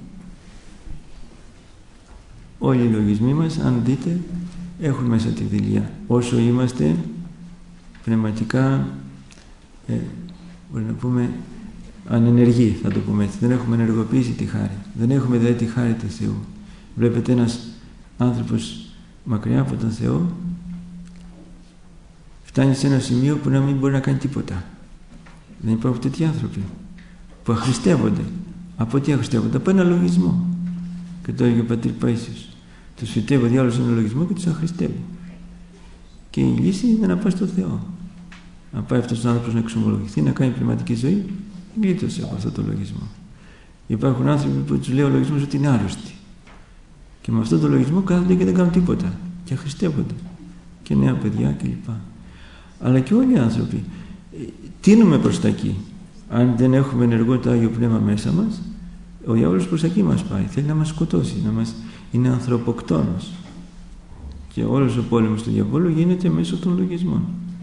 Όλοι οι λογισμοί μας, αν δείτε, έχουν μέσα τη δειλιά. Όσο είμαστε πνευματικά, ε, μπορεί να πούμε, ανενεργοί, θα το πούμε έτσι. Δεν έχουμε ενεργοποιήσει τη χάρη. Δεν έχουμε δε τη χάρη του Θεού. Βλέπετε ένας άνθρωπος μακριά από τον Θεό φτάνει σε ένα σημείο που να μην μπορεί να κάνει τίποτα. Δεν υπάρχουν τέτοιοι άνθρωποι που αχρηστεύονται. Από τι αχρηστεύονται? Από ένα λογισμό. Και το έλεγε ο πατήρ Παΐσιος. Τους φυτεύει ο διάολος στον λογισμό και τους αχρηστεύει. Και η λύση είναι να πάει στο Θεό. Να πάει αυτός ο άνθρωπος να εξομολογηθεί, να κάνει πνευματική ζωή, γλίτωσε από αυτό το λογισμό. Υπάρχουν άνθρωποι που τους λέει ο λογισμός ότι είναι άρρωστοι. Και με αυτόν τον λογισμό κάθονται και δεν κάνουν τίποτα. Και αχρηστεύονται. Και νέα παιδιά κλπ. Αλλά και όλοι οι άνθρωποι τείνουμε προς τα εκεί. Αν δεν έχουμε ενεργό το Άγιο Πνεύμα μέσα μας, ο διάβολος προς τα εκεί μας πάει. Θέλει να μας σκοτώσει, να μας... είναι ανθρωποκτόνος. Και όλος ο πόλεμος του διαβόλου γίνεται μέσω των λογισμών.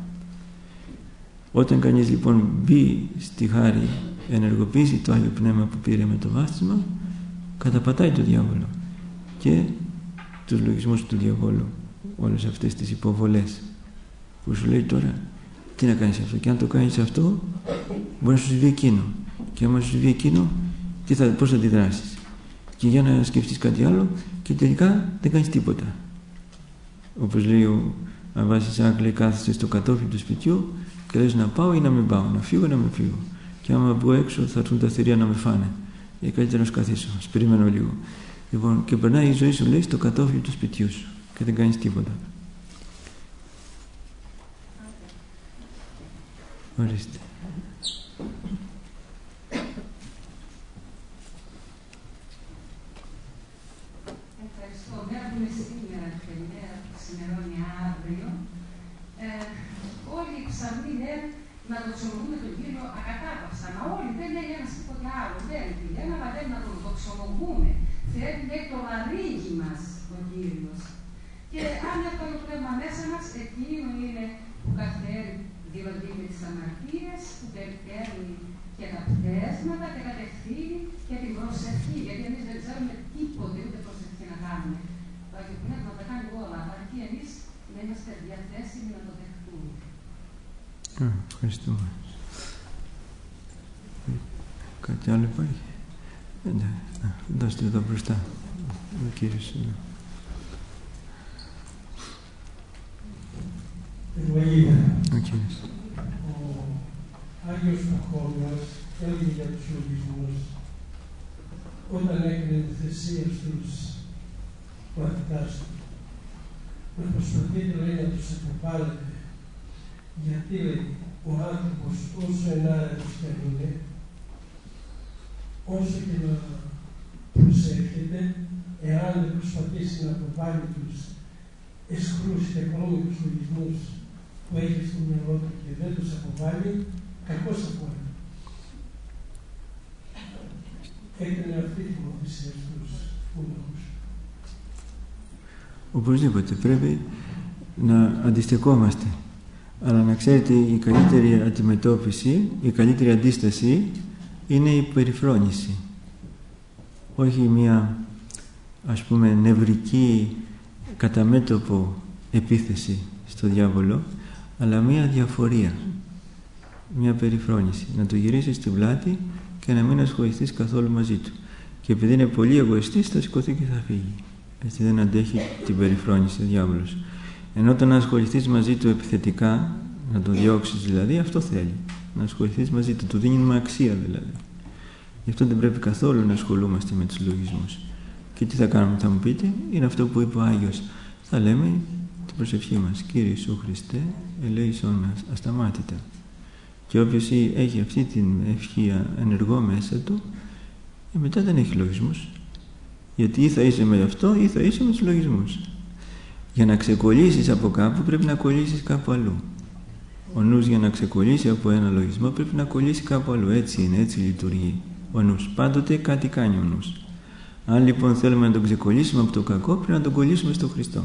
Όταν κανείς λοιπόν μπει στη χάρη, ενεργοποιήσει το Άγιο Πνεύμα που πήρε με το βάπτισμα, καταπατάει το διάβολο και τους λογισμούς του διαβόλου, όλες αυτές τις υποβολές που σου λέει τώρα τι να κάνεις αυτό, και αν το κάνεις αυτό μπορεί να σου συμβεί εκείνο, και άμα σου συμβεί εκείνο τι θα, πώς θα αντιδράσεις, και για να σκεφτείς κάτι άλλο και τελικά δεν κάνεις τίποτα. Όπως λέει ο Αββάσης Άγκλε, κάθεσαι στο κατόφλι του σπιτιού και λες να πάω ή να μην πάω, να φύγω ή να μην φύγω, και άμα βγω έξω θα έρθουν τα θηρία να με φάνε, ή καλύτερα να σκαθήσω, ας περιμένω λίγο. Λοιπόν, και περνάει η ζωή σου, λέει, στο κατόφλι του σπιτιού σου και δεν κάνεις τίποτα. Ορίστε. Ευχαριστώ. Μέρα που είναι σήμερα, την ημέρα που ξημερώνει αύριο, ε, όλοι οι ψαμνοί λένε να δοξολογούμε τον Κύριο ακατάπαυστα. Μα όλοι δεν λέει ένας τίποτα άλλο. Δεν λένε, αλλά δεν να τον δοξολογούμε. Θέλει, λέει, το ραρίγι μας ο Κύριος. Και αν αυτό το πνεύμα μέσα μας, εκείνο είναι που καθαίρει, δηλαδή με τις αμαρτίες, που περιπτέρνει και τα πτέσματα και κατευθύνει και την προσευχή. Γιατί εμείς δεν ξέρουμε τίποτε ούτε προσευχή να κάνουμε. Το Άγιο Πνεύμα τα κάνει όλα, αρκεί εμείς να είμαστε διαθέσιμοι να το δεχτούμε. Α, ευχαριστούμε. Κάτι άλλο υπάρχει? Ναι, δώστε εδώ μπροστά. Ο κύριος. Ο κύριος. Ο Άγιος Παχώμας έλεγε για τους λογισμούς όταν έκανε τη θυσία στους μαθητάς του, να προσπαθείτε, λέει, να τους αποπάλετε, γιατί, λέει, ο άνθρωπος όσο ενάρετος και αν είναι, όσο και να προσέρχεται, εάν δεν προσπαθήσει να αποβάλει τους εσχρούς και ακρόμητους λογισμούς που έχει στο μυαλό του και δεν τους αποβάλει, κακώς θα πάνε. Έκανε αυτή τη μορφή στους φούλαχους. Οπωσδήποτε πρέπει να αντιστεκόμαστε. Αλλά να ξέρετε, η καλύτερη αντιμετώπιση, η καλύτερη αντίσταση είναι η περιφρόνηση. Όχι μια, ας πούμε, νευρική κατά μέτωπο επίθεση στο διάβολο, αλλά μια διαφορία, μια περιφρόνηση. Να το γυρίσεις στην πλάτη και να μην ασχοληθείς καθόλου μαζί του. Και επειδή είναι πολύ εγωιστής, θα σηκωθεί και θα φύγει. Έτσι δεν αντέχει την περιφρόνηση ο διάβολος. Ενώ όταν ασχοληθείς μαζί του επιθετικά, να τον διώξεις δηλαδή, αυτό θέλει. Να ασχοληθείς μαζί του, του δίνει αξία δηλαδή. Γι' αυτό δεν πρέπει καθόλου να ασχολούμαστε με τους λογισμούς. Και τι θα κάνουμε, θα μου πείτε, είναι αυτό που είπε ο Άγιος. Θα λέμε την προσευχή μας. Κύριε Ιησού Χριστέ, ελέησόν μας ασταμάτητα. Και όποιος έχει αυτή την ευχή ενεργό μέσα του, ε, μετά δεν έχει λογισμούς. Γιατί ή θα είσαι με αυτό ή θα είσαι με τους λογισμούς. Για να ξεκολλήσεις από κάπου πρέπει να κολλήσεις κάπου αλλού. Ο νους για να ξεκολλήσει από ένα λογισμό πρέπει να κολλήσει κάπου αλλού. Έτσι είναι, έτσι λειτουργεί ο νους. Πάντοτε κάτι κάνει ο νους. Αν λοιπόν θέλουμε να τον ξεκολλήσουμε από το κακό, πρέπει να τον κολλήσουμε στο Χριστό.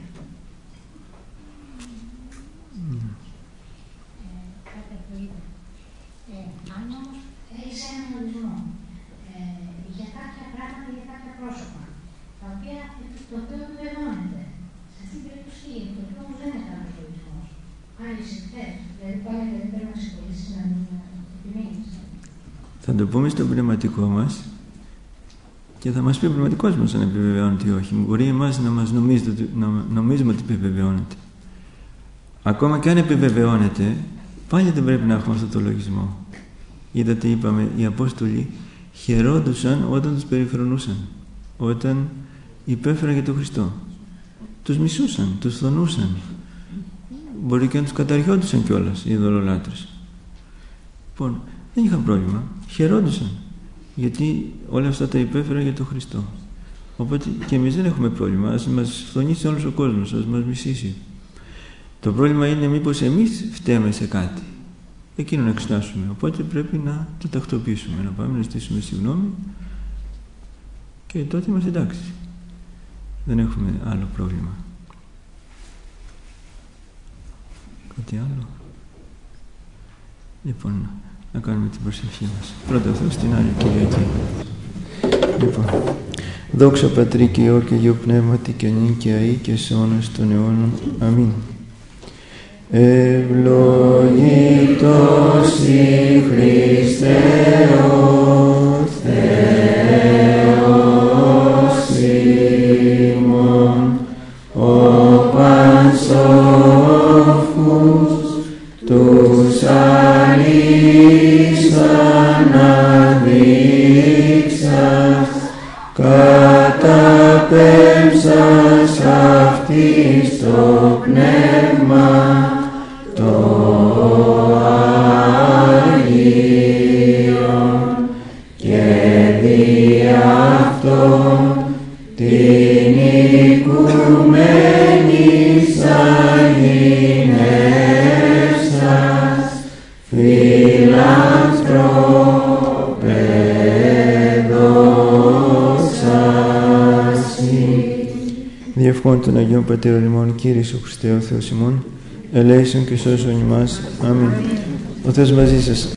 Αν όμως έχεις έναν λογισμό για κάποια πράγματα, για κάποια πρόσωπα, τα οποία το οποίο επιβεβαιώνεται. Σε αυτή την περίπτωση, το οποίο όμως δεν είναι κάποιος λογισμός. Αν είσαι χθες, δηλαδή πάλι δεν πρέπει να συγχωρήσεις να μην επιμείνεις. Θα το πούμε στο πνευματικό μας και θα μας πει ο πνευματικός μας αν επιβεβαιώνεται ή όχι. Μπορεί εμάς να μας νομίζετε, να νομίζουμε ότι επιβεβαιώνεται. Ακόμα και αν επιβεβαιώνεται, πάλι δεν πρέπει να έχουμε αυτό το λογισμό. Είδατε, είπαμε, οι Απόστολοι χαιρόντουσαν όταν τους περιφρονούσαν. όταν υπέφεραν για τον Χριστό. Τους μισούσαν, τους φθονούσαν. Μπορεί και να τους καταργιόντουσαν κιόλας οι ειδωλολάτρες. Λοιπόν, δεν είχαν πρόβλημα. Χαιρόντουσαν. Γιατί όλα αυτά τα υπέφεραν για τον Χριστό. Οπότε και εμείς δεν έχουμε πρόβλημα. Ας μας φθονήσει όλος ο κόσμος, ας μας μισήσει. Το πρόβλημα είναι μήπως εμείς φταίμε σε κάτι. Εκείνο να εξετάσουμε. Οπότε πρέπει να το τακτοποιήσουμε, να πάμε να ζητήσουμε συγγνώμη και τότε είμαστε εντάξει. Δεν έχουμε άλλο πρόβλημα. Κάτι άλλο? Λοιπόν, να κάνουμε την προσευχή μας. Πρώτα αυτό στην άλλη Κυριακή. Λοιπόν, δόξα Πατρί και Υιό και Αγίου Πνεύματι και νυν και αεί και σε αιώνας των αιώνων. Αμήν. Ευλογήτως η Χριστέ ο Θεός ημών, ο πανσόφους τους αλείς αναδείξας, καταπέμψας αυτής το πνεύμα το Άγιον και δι' αυτόν την οικουμένης αγινεύσας φιλανθρωπέ δόξασι. Διευχών των Αγίων Πατέρων ημών, Κύριε Ιησού Χριστέ ο Θεός ημών, ελέησον και σώσον ημάς. Αμήν. Ο Θεός μαζί σας.